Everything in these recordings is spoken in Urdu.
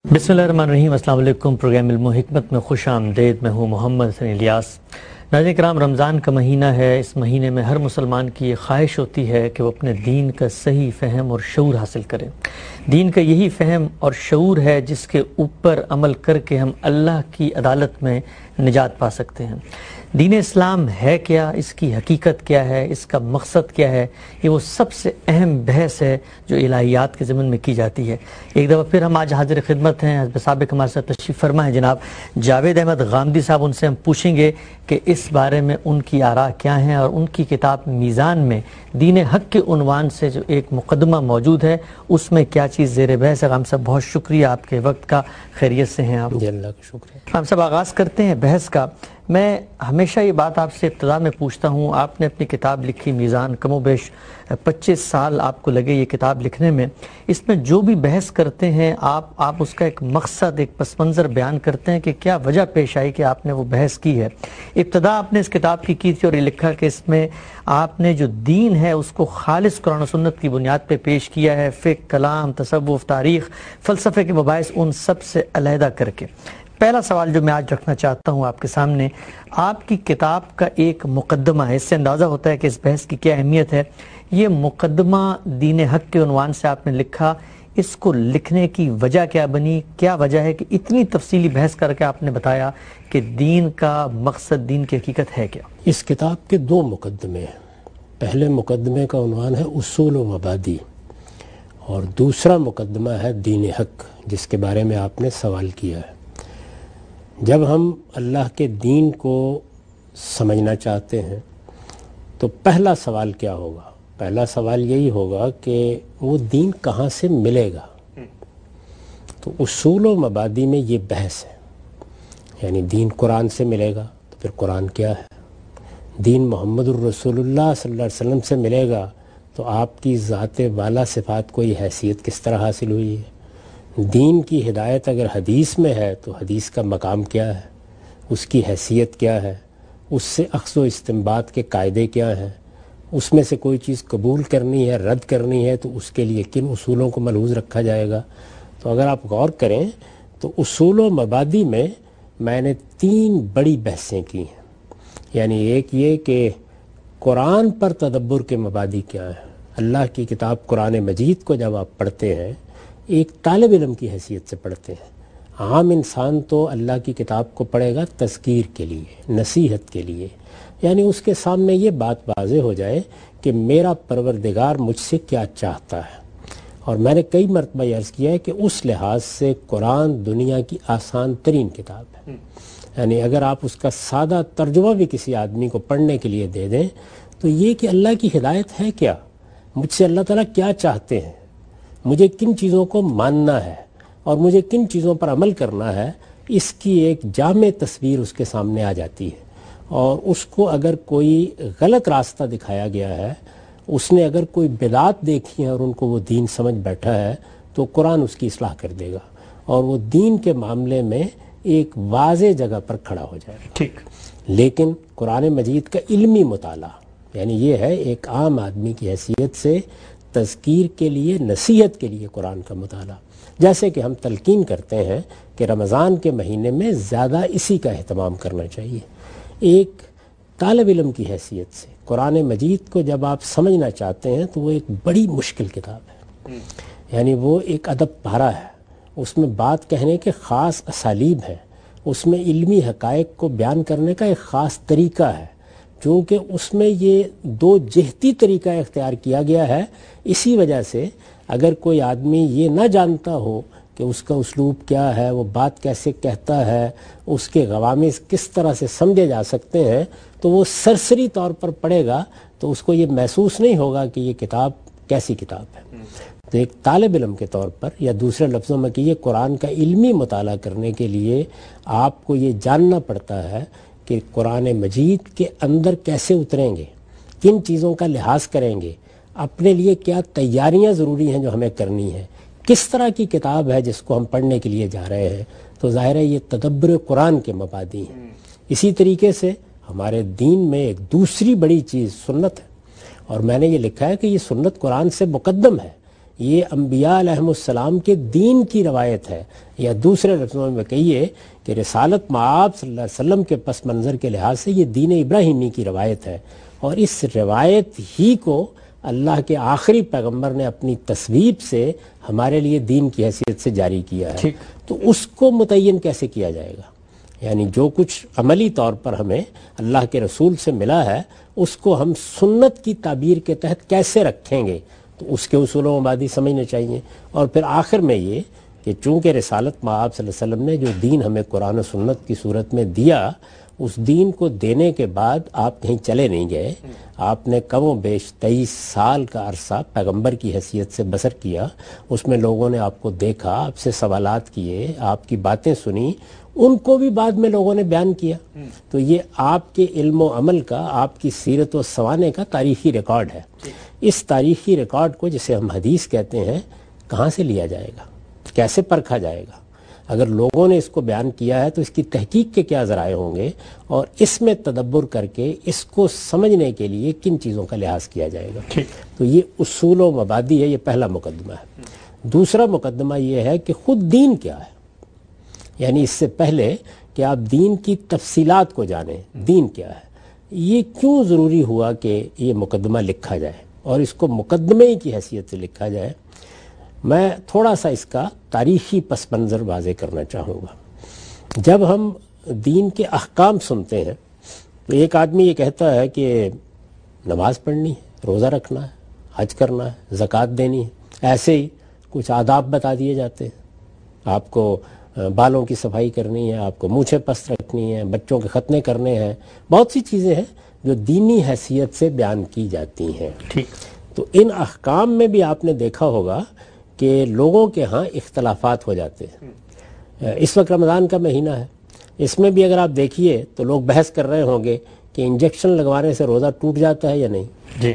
बिस्मिल्लाहिर्रहमानिर्रहीम। अस्सलाम वालेकुम। प्रोग्राम इल्म व हिकमत में खुश आमदीद। मैं हूँ मोहम्मद हसन इलियास। नाज़रीन कराम, रमज़ान का महीना है। इस महीने में हर मुसलमान की ये ख्वाहिश होती है कि वो अपने दीन का सही फ़हम और शऊर हासिल करें। दीन का यही फ़हम और शऊर है जिसके ऊपर अमल करके हम अल्लाह की अदालत में निजात पा सकते हैं। दीन इस्लाम है क्या, इसकी हकीकत क्या है, इसका मकसद क्या है, ये वो सबसे अहम बहस है जो इलाहियात के ज़मन में की जाती है। एक दफ़ा फिर हम आज हाजिर खिदमत हैं। हज़रत साबिक़ हमारे साथ तशरीफ़ फरमा है जनाब जावेद अहमद गामदी साहब। उनसे हम पूछेंगे कि इस बारे में उनकी आरा क्या हैं और उनकी किताब मीज़ान में दीन हक़ के उन्वान से जो एक मुक़दमा मौजूद है उसमें क्या चीज़ ज़ेर बहस है। गाम साहब बहुत शुक्रिया आपके वक्त का, खैरियत से हैं आप? अल्लाह का शुक्र। गाम साहब आगाज़ करते हैं बहस का। मैं हमेशा ये बात आपसे इब्तिदा में पूछता हूँ, आपने अपनी किताब लिखी मीज़ान, कमोबेश 25 साल आपको लगे ये किताब लिखने में। इसमें जो भी बहस करते हैं आप उसका एक मकसद, एक पस मंज़र बयान करते हैं कि क्या वजह पेश आई कि आपने वो बहस की है। इब्तिदा आपने इस किताब की थी और ये लिखा कि इसमें आपने जो दीन है उसको खालिस कुरान और सुन्नत की बुनियाद पर पेश किया है, फ़िक़्ह, कलाम, तसव्वुफ़, तारीख़, फ़लसफ़े के मबाहिस उन सब से अलहदा करके। पहला सवाल जो मैं आज रखना चाहता हूँ आपके सामने, आपकी किताब का एक मुकदमा है, इससे अंदाज़ा होता है कि इस बहस की क्या अहमियत है। ये मुकदमा दीन हक़ के उन्वान से आपने लिखा, इसको लिखने की वजह क्या बनी? क्या वजह है कि इतनी तफसीली बहस करके आपने बताया कि दीन का मकसद, दीन की हकीकत है क्या? इस किताब के दो मुकदमे हैं। पहले मुकदमे का उन्वान है उसूल व मबादी और दूसरा मुकदमा है दीन हक़, जिसके बारे में आपने सवाल किया है। जब हम अल्लाह के दीन को समझना चाहते हैं तो पहला सवाल क्या होगा? पहला सवाल यही होगा कि वो दीन कहाँ से मिलेगा। तो उसूल व मबादी में ये बहस है, यानी दीन कुरान से मिलेगा तो फिर कुरान क्या है, दीन मोहम्मदुर रसूलुल्लाह सल्लल्लाहु अलैहि वसल्लम से मिलेगा तो आपकी ज़ात वाला सिफ़ात को ये हैसियत किस तरह हासिल हुई है, दीन की हिदायत अगर हदीस में है तो हदीस का मकाम क्या है, उसकी हैसियत क्या है, उससे अख्ज़ व इस्तिंबात के कायदे क्या हैं, उसमें से कोई चीज़ कबूल करनी है, रद्द करनी है तो उसके लिए किन उसूलों को मलहूज़ रखा जाएगा। तो अगर आप गौर करें तो उसूल व मबादी में मैंने 3 बड़ी बहसें की हैं। यानी एक ये कि कुरान पर तदब्बुर के मबादी क्या है। अल्लाह की किताब कुरान मजीद को जब आप पढ़ते हैं एक तालिब इल्म की हैसियत से पढ़ते हैं। आम इंसान तो अल्लाह की किताब को पढ़ेगा तज़कीर के लिए, नसीहत के लिए, यानी उसके सामने ये बात वाज़ेह हो जाए कि मेरा परवरदिगार मुझसे क्या चाहता है। और मैंने कई मरतबा अर्ज़ किया है कि उस लिहाज से कुरान दुनिया की आसान तरीन किताब है। यानी अगर आप उसका सादा तर्जुमा भी किसी आदमी को पढ़ने के लिए दे दें तो ये कि अल्लाह की हिदायत है क्या, मुझसे अल्लाह ताला क्या चाहते हैं, मुझे किन चीज़ों को मानना है और मुझे किन चीज़ों पर अमल करना है, इसकी एक जामे तस्वीर उसके सामने आ जाती है। और उसको अगर कोई गलत रास्ता दिखाया गया है, उसने अगर कोई बिदात देखी है और उनको वो दीन समझ बैठा है तो कुरान उसकी इस्लाह कर देगा और वो दीन के मामले में एक वाज़े जगह पर खड़ा हो जाएगा। ठीक। लेकिन कुरान मजीद का इल्मी मुताला, यानी ये है एक आम आदमी की हैसियत से तज़कीर के लिए, नसीहत के लिए कुरान का मुताला। जैसे कि हम तलकीन करते हैं कि रमज़ान के महीने में ज़्यादा इसी का एहतमाम करना चाहिए। एक तालिब इल्म की हैसियत से कुरान मजीद को जब आप समझना चाहते हैं तो वो एक बड़ी मुश्किल किताब है। यानी वो एक अदब पारा है, उसमें बात कहने के ख़ास असालीब हैं, उसमें इल्मी हक़ाइक़ को बयान करने का एक ख़ास तरीका है, चूँकि उसमें ये 2 जिहती तरीका इख्तियार किया गया है। इसी वजह से अगर कोई आदमी ये ना जानता हो कि उसका उसलूब क्या है, वो बात कैसे कहता है, उसके गवामिज़ किस तरह से समझे जा सकते हैं, तो वो सरसरी तौर पर पढ़ेगा तो उसको ये महसूस नहीं होगा कि ये किताब कैसी किताब है। तो एक तालिब इल्म के तौर पर, या दूसरे लफ्ज़ों में कि ये कुरान का इल्मी मुताला करने के लिए आपको ये जानना पड़ता है कि कुरान मजीद के अंदर कैसे उतरेंगे, किन चीज़ों का लिहाज करेंगे, अपने लिए क्या तैयारियां ज़रूरी हैं जो हमें करनी है, किस तरह की किताब है जिसको हम पढ़ने के लिए जा रहे हैं। तो ज़ाहिर है ये तदब्बुर कुरान के मबादी हैं। इसी तरीके से हमारे दीन में एक दूसरी बड़ी चीज़ सुन्नत है, और मैंने ये लिखा है कि ये सुन्नत कुरान से मुकद्दम है। یہ انبیاء علیہم السلام کے دین کی روایت ہے، یا دوسرے لفظوں میں کہیے کہ رسالت مآب صلی اللہ علیہ وسلم کے پس منظر کے لحاظ سے یہ دین ابراہیمی کی روایت ہے، اور اس روایت ہی کو اللہ کے آخری پیغمبر نے اپنی تصویب سے ہمارے لیے دین کی حیثیت سے جاری کیا ہے۔ تو اس کو متعین کیسے کیا جائے گا؟ یعنی جو کچھ عملی طور پر ہمیں اللہ کے رسول سے ملا ہے اس کو ہم سنت کی تعبیر کے تحت کیسے رکھیں گے، تو اس کے اصول و مبادی سمجھنے چاہیے۔ اور پھر آخر میں یہ کہ چونکہ رسالت مآب صلی اللہ علیہ وسلم نے جو دین ہمیں قرآن و سنت کی صورت میں دیا، اس دین کو دینے کے بعد آپ کہیں چلے نہیں گئے، آپ نے کم و بیش 23 سال کا عرصہ پیغمبر کی حیثیت سے بسر کیا۔ اس میں لوگوں نے آپ کو دیکھا، آپ سے سوالات کیے، آپ کی باتیں سنی، ان کو بھی بعد میں لوگوں نے بیان کیا۔ تو یہ آپ کے علم و عمل کا، آپ کی سیرت و سوانے کا تاریخی ریکارڈ ہے۔ اس تاریخی ریکارڈ کو، جسے ہم حدیث کہتے ہیں، کہاں سے لیا جائے گا، کیسے پرکھا جائے گا؟ اگر لوگوں نے اس کو بیان کیا ہے تو اس کی تحقیق کے کیا ذرائع ہوں گے، اور اس میں تدبر کر کے اس کو سمجھنے کے لیے کن چیزوں کا لحاظ کیا جائے گا؟ تو یہ اصول و مبادی ہے، یہ پہلا مقدمہ ہے۔ دوسرا مقدمہ یہ ہے کہ خود دین کیا ہے، یعنی اس سے پہلے کہ آپ دین کی تفصیلات کو جانیں، دین کیا ہے، یہ کیوں ضروری ہوا کہ یہ مقدمہ لکھا جائے اور اس کو مقدمے کی حیثیت سے لکھا جائے؟ میں تھوڑا سا اس کا تاریخی پس منظر واضح کرنا چاہوں گا۔ جب ہم دین کے احکام سنتے ہیں تو ایک آدمی یہ کہتا ہے کہ نماز پڑھنی ہے، روزہ رکھنا ہے، حج کرنا ہے، زکوٰۃ دینی ہے، ایسے ہی کچھ آداب بتا دیے جاتے ہیں۔ آپ کو بالوں کی صفائی کرنی ہے، آپ کو مونچھیں پست رکھنی ہے، بچوں کے ختنے کرنے ہیں، بہت سی چیزیں ہیں جو دینی حیثیت سے بیان کی جاتی ہیں۔ تو ان احکام میں بھی آپ نے دیکھا ہوگا کہ لوگوں کے ہاں اختلافات ہو جاتے ہیں۔ اس وقت رمضان کا مہینہ ہے، اس میں بھی اگر آپ دیکھیے تو لوگ بحث کر رہے ہوں گے کہ انجیکشن لگوانے سے روزہ ٹوٹ جاتا ہے یا نہیں، جی،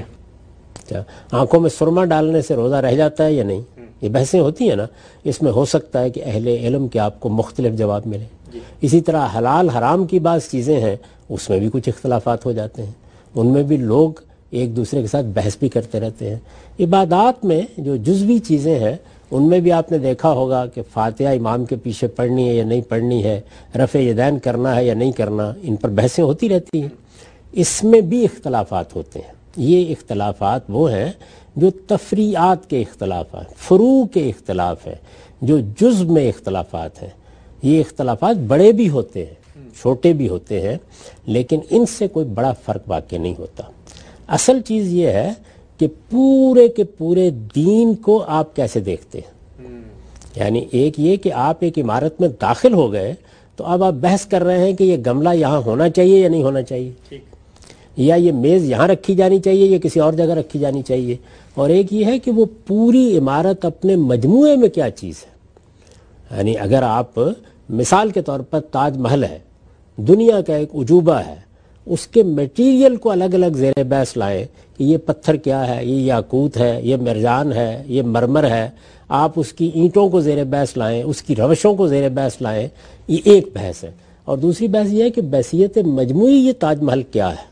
آنکھوں میں سرما ڈالنے سے روزہ رہ جاتا ہے یا نہیں، یہ بحثیں ہوتی ہیں نا۔ اس میں ہو سکتا ہے کہ اہل علم کے آپ کو مختلف جواب ملے۔ اسی طرح حلال حرام کی بعض چیزیں ہیں، اس میں بھی کچھ اختلافات ہو جاتے ہیں، ان میں بھی لوگ ایک دوسرے کے ساتھ بحث بھی کرتے رہتے ہیں۔ عبادات میں جو جزوی چیزیں ہیں ان میں بھی آپ نے دیکھا ہوگا کہ فاتحہ امام کے پیچھے پڑھنی ہے یا نہیں پڑھنی ہے، رفع یدین کرنا ہے یا نہیں کرنا، ان پر بحثیں ہوتی رہتی ہیں۔ اس میں بھی اختلافات ہوتے ہیں۔ یہ اختلافات وہ ہیں جو تفریعات کے اختلافات، فروع کے اختلاف ہیں، جو جزو میں اختلافات ہیں۔ یہ اختلافات بڑے بھی ہوتے ہیں، چھوٹے بھی ہوتے ہیں، لیکن ان سے کوئی بڑا فرق واقع نہیں ہوتا۔ اصل چیز یہ ہے کہ پورے کے پورے دین کو آپ کیسے دیکھتے ہیں۔ یعنی ایک یہ کہ آپ ایک عمارت میں داخل ہو گئے تو اب آپ بحث کر رہے ہیں کہ یہ گملہ یہاں ہونا چاہیے یا نہیں ہونا چاہیے، یا یہ میز یہاں رکھی جانی چاہیے یا کسی اور جگہ رکھی جانی چاہیے، اور ایک یہ ہے کہ وہ پوری عمارت اپنے مجموعے میں کیا چیز ہے۔ یعنی اگر آپ مثال کے طور پر تاج محل ہے، دنیا کا ایک عجوبہ ہے، اس کے میٹیریل کو الگ الگ زیر بحث لائیں کہ یہ پتھر کیا ہے، یہ یاقوت ہے، یہ مرجان ہے، یہ مرمر ہے، آپ اس کی اینٹوں کو زیر بحث لائیں، اس کی روشوں کو زیر بحث لائیں، یہ ایک بحث ہے۔ اور دوسری بحث یہ ہے کہ بحثیت مجموعی یہ تاج محل کیا ہے،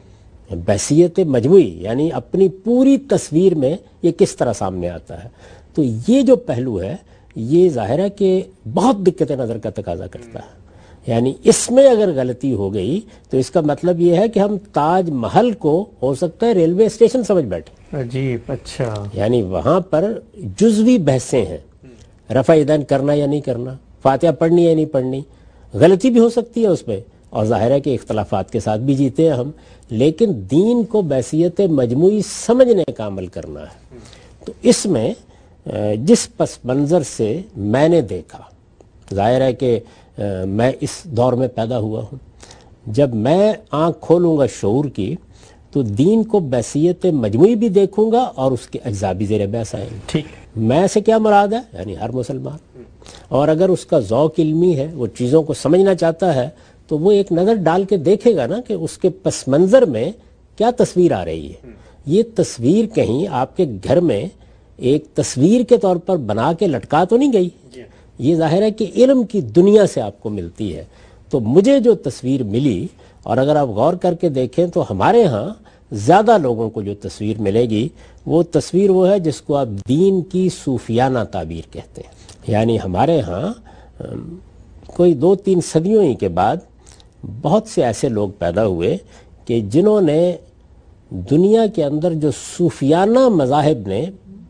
بحثیت مجموعی یعنی اپنی پوری تصویر میں یہ کس طرح سامنے آتا ہے۔ تو یہ جو پہلو ہے یہ ظاہر ہے کہ بہت دقت نظر کا تقاضا کرتا ہے۔ یعنی اس میں اگر غلطی ہو گئی تو اس کا مطلب یہ ہے کہ ہم تاج محل کو ہو سکتا ہے ریلوے اسٹیشن سمجھ بیٹھے۔ عجیب، اچھا، یعنی وہاں پر جزوی بحثیں ہیں، رفع یدین کرنا یا نہیں کرنا، فاتحہ پڑھنی یا نہیں پڑھنی، غلطی بھی ہو سکتی ہے اس میں، اور ظاہر ہے کہ اختلافات کے ساتھ بھی جیتے ہیں ہم، لیکن دین کو بحثیت مجموعی سمجھنے کا عمل کرنا ہے۔ تو اس میں جس پس منظر سے میں نے دیکھا، ظاہر ہے کہ میں اس دور میں پیدا ہوا ہوں، جب میں آنکھ کھولوں گا شعور کی تو دین کو بحثیت مجموعی بھی دیکھوں گا اور اس کے اجزاء بھی زیر بحث آئیں گے۔ ٹھیک، میں سے کیا مراد ہے؟ یعنی ہر مسلمان، اور اگر اس کا ذوق علمی ہے، وہ چیزوں کو سمجھنا چاہتا ہے، تو وہ ایک نظر ڈال کے دیکھے گا نا کہ اس کے پس منظر میں کیا تصویر آ رہی ہے۔ یہ تصویر کہیں آپ کے گھر میں ایک تصویر کے طور پر بنا کے لٹکا تو نہیں گئی، یہ ظاہر ہے کہ علم کی دنیا سے آپ کو ملتی ہے۔ تو مجھے جو تصویر ملی، اور اگر آپ غور کر کے دیکھیں تو ہمارے ہاں زیادہ لوگوں کو جو تصویر ملے گی وہ تصویر وہ ہے جس کو آپ دین کی صوفیانہ تعبیر کہتے ہیں. یعنی ہمارے ہاں کوئی 2-3 صدیوں ہی کے بعد بہت سے ایسے لوگ پیدا ہوئے کہ جنہوں نے دنیا کے اندر جو صوفیانہ مذاہب نے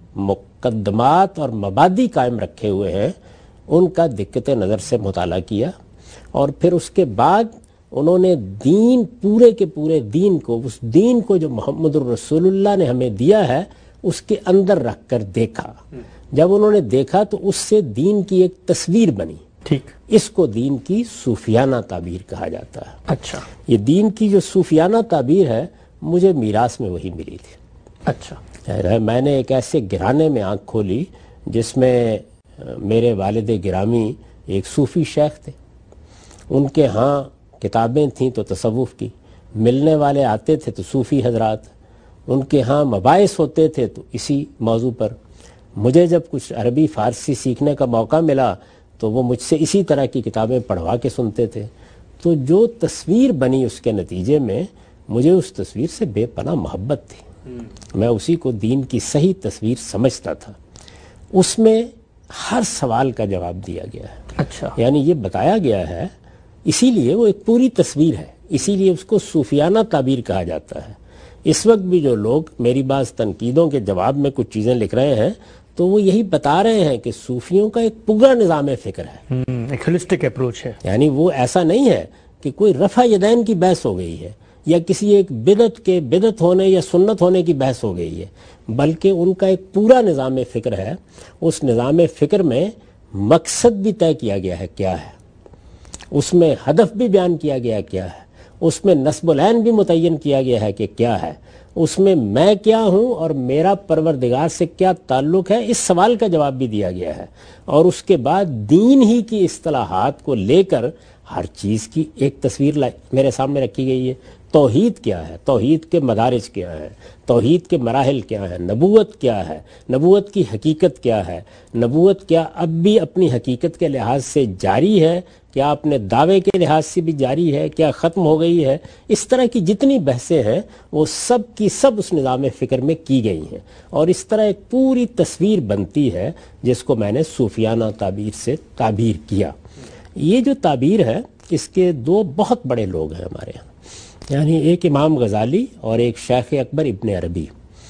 مقدمات اور مبادی قائم رکھے ہوئے ہیں ان کا دقت نظر سے مطالعہ کیا، اور پھر اس کے بعد انہوں نے دین پورے کے پورے دین کو، اس دین کو جو محمد الرسول اللہ نے ہمیں دیا ہے اس کے اندر رکھ کر دیکھا. جب انہوں نے دیکھا تو اس سے دین کی ایک تصویر بنی. ٹھیک. اس کو دین کی صوفیانہ تعبیر کہا جاتا ہے. اچھا. یہ دین کی جو صوفیانہ تعبیر ہے مجھے میراث میں وہی ملی تھی. اچھا. میں نے ایک ایسے گھرانے میں آنکھ کھولی جس میں میرے والد گرامی ایک صوفی شیخ تھے. ان کے ہاں کتابیں تھیں تو تصوف کی، ملنے والے آتے تھے تو صوفی حضرات، ان کے ہاں مباحث ہوتے تھے تو اسی موضوع پر. مجھے جب کچھ عربی فارسی سیکھنے کا موقع ملا تو وہ مجھ سے اسی طرح کی کتابیں پڑھوا کے سنتے تھے. تو جو تصویر بنی اس کے نتیجے میں مجھے اس تصویر سے بے پناہ محبت تھی. میں اسی کو دین کی صحیح تصویر سمجھتا تھا. اس میں ہر سوال کا جواب دیا گیا ہے. اچھا. یعنی یہ بتایا گیا ہے، اسی لیے وہ ایک پوری تصویر ہے، اسی لیے اس کو صوفیانہ تعبیر کہا جاتا ہے. اس وقت بھی جو لوگ میری بعض تنقیدوں کے جواب میں کچھ چیزیں لکھ رہے ہیں تو وہ یہی بتا رہے ہیں کہ صوفیوں کا ایک پورا نظام فکر ہے، ایک ہولسٹک اپروچ ہے. یعنی وہ ایسا نہیں ہے کہ کوئی رفع یدین کی بحث ہو گئی ہے یا کسی ایک بدعت ہونے یا سنت ہونے کی بحث ہو گئی ہے، بلکہ ان کا ایک پورا نظام فکر ہے. اس نظام فکر میں مقصد بھی طے کیا گیا ہے کیا ہے، اس میں ہدف بھی بیان کیا گیا کیا ہے، اس میں نصب العین بھی متعین کیا گیا ہے کہ کیا ہے، اس میں کیا ہوں اور میرا پروردگار سے کیا تعلق ہے، اس سوال کا جواب بھی دیا گیا ہے. اور اس کے بعد دین ہی کی اصطلاحات کو لے کر ہر چیز کی ایک تصویر میرے سامنے رکھی گئی ہے. توحید کیا ہے، توحید کے مدارج کیا ہیں، توحید کے مراحل کیا ہیں، نبوت کیا ہے، نبوت کی حقیقت کیا ہے، نبوت کیا اب بھی اپنی حقیقت کے لحاظ سے جاری ہے، کیا اپنے دعوے کے لحاظ سے بھی جاری ہے، کیا ختم ہو گئی ہے. اس طرح کی جتنی بحثیں ہیں وہ سب کی سب اس نظام فکر میں کی گئی ہیں، اور اس طرح ایک پوری تصویر بنتی ہے جس کو میں نے صوفیانہ تعبیر سے تعبیر کیا. یہ جو تعبیر ہے اس کے 2 بہت بڑے لوگ ہیں ہمارے یہاں، یعنی ایک امام غزالی اور ایک شیخ اکبر ابن عربی.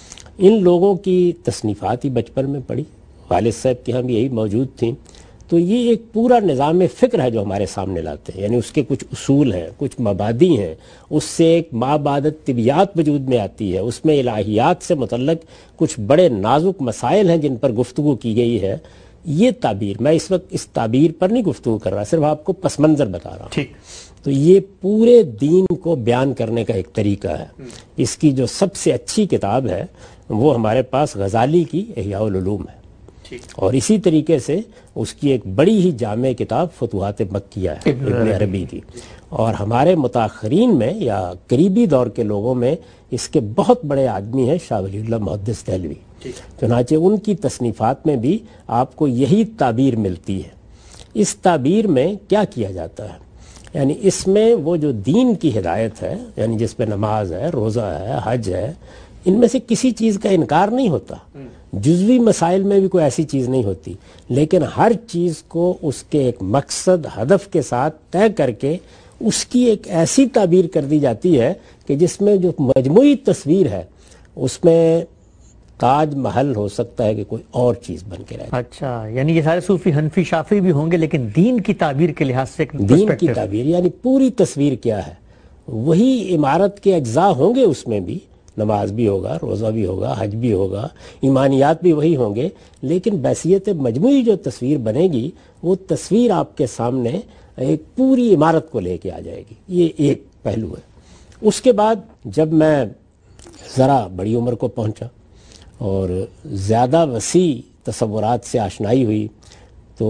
ان لوگوں کی تصنیفات ہی بچپن میں پڑھی، والد صاحب کی ہم یہی موجود تھیں. تو یہ ایک پورا نظام فکر ہے جو ہمارے سامنے لاتے ہیں، یعنی اس کے کچھ اصول ہیں، کچھ مبادی ہیں، اس سے ایک مابعدت طبیعیات وجود میں آتی ہے، اس میں الہیات سے متعلق کچھ بڑے نازک مسائل ہیں جن پر گفتگو کی گئی ہے. یہ تعبیر، میں اس وقت اس تعبیر پر نہیں گفتگو کر رہا، صرف آپ کو پس منظر بتا رہا ہوں. ٹھیک. تو یہ پورے دین کو بیان کرنے کا ایک طریقہ ہے. اس کی جو سب سے اچھی کتاب ہے وہ ہمارے پاس غزالی کی احیاء العلوم ہے، اور اسی طریقے سے اس کی ایک بڑی ہی جامع کتاب فتوحات مکیہ ہے ابن عربی کی. اور ہمارے متاخرین میں یا قریبی دور کے لوگوں میں اس کے بہت بڑے آدمی ہیں شاہ ولی اللہ محدث دہلوی. چنانچہ ان کی تصنیفات میں بھی آپ کو یہی تعبیر ملتی ہے. اس تعبیر میں کیا کیا جاتا ہے، یعنی اس میں وہ جو دین کی ہدایت ہے، یعنی جس پہ نماز ہے، روزہ ہے، حج ہے، ان میں سے کسی چیز کا انکار نہیں ہوتا. جزوی مسائل میں بھی کوئی ایسی چیز نہیں ہوتی، لیکن ہر چیز کو اس کے ایک مقصد ہدف کے ساتھ طے کر کے اس کی ایک ایسی تعبیر کر دی جاتی ہے کہ جس میں جو مجموعی تصویر ہے اس میں تاج محل ہو سکتا ہے کہ کوئی اور چیز بن کے رہے. اچھا، یعنی یہ سارے صوفی حنفی شافعی بھی ہوں گے، لیکن دین کی تعبیر کے لحاظ سے دین کی تعبیر یعنی پوری تصویر کیا ہے، وہی عمارت کے اجزاء ہوں گے. اس میں بھی نماز بھی ہوگا، روزہ بھی ہوگا، حج بھی ہوگا، ایمانیات بھی وہی ہوں گے، لیکن بحیثیت مجموعی جو تصویر بنے گی وہ تصویر آپ کے سامنے ایک پوری عمارت کو لے کے آ جائے گی. یہ ایک پہلو ہے. اس کے بعد جب میں ذرا بڑی عمر کو پہنچا اور زیادہ وسیع تصورات سے آشنائی ہوئی تو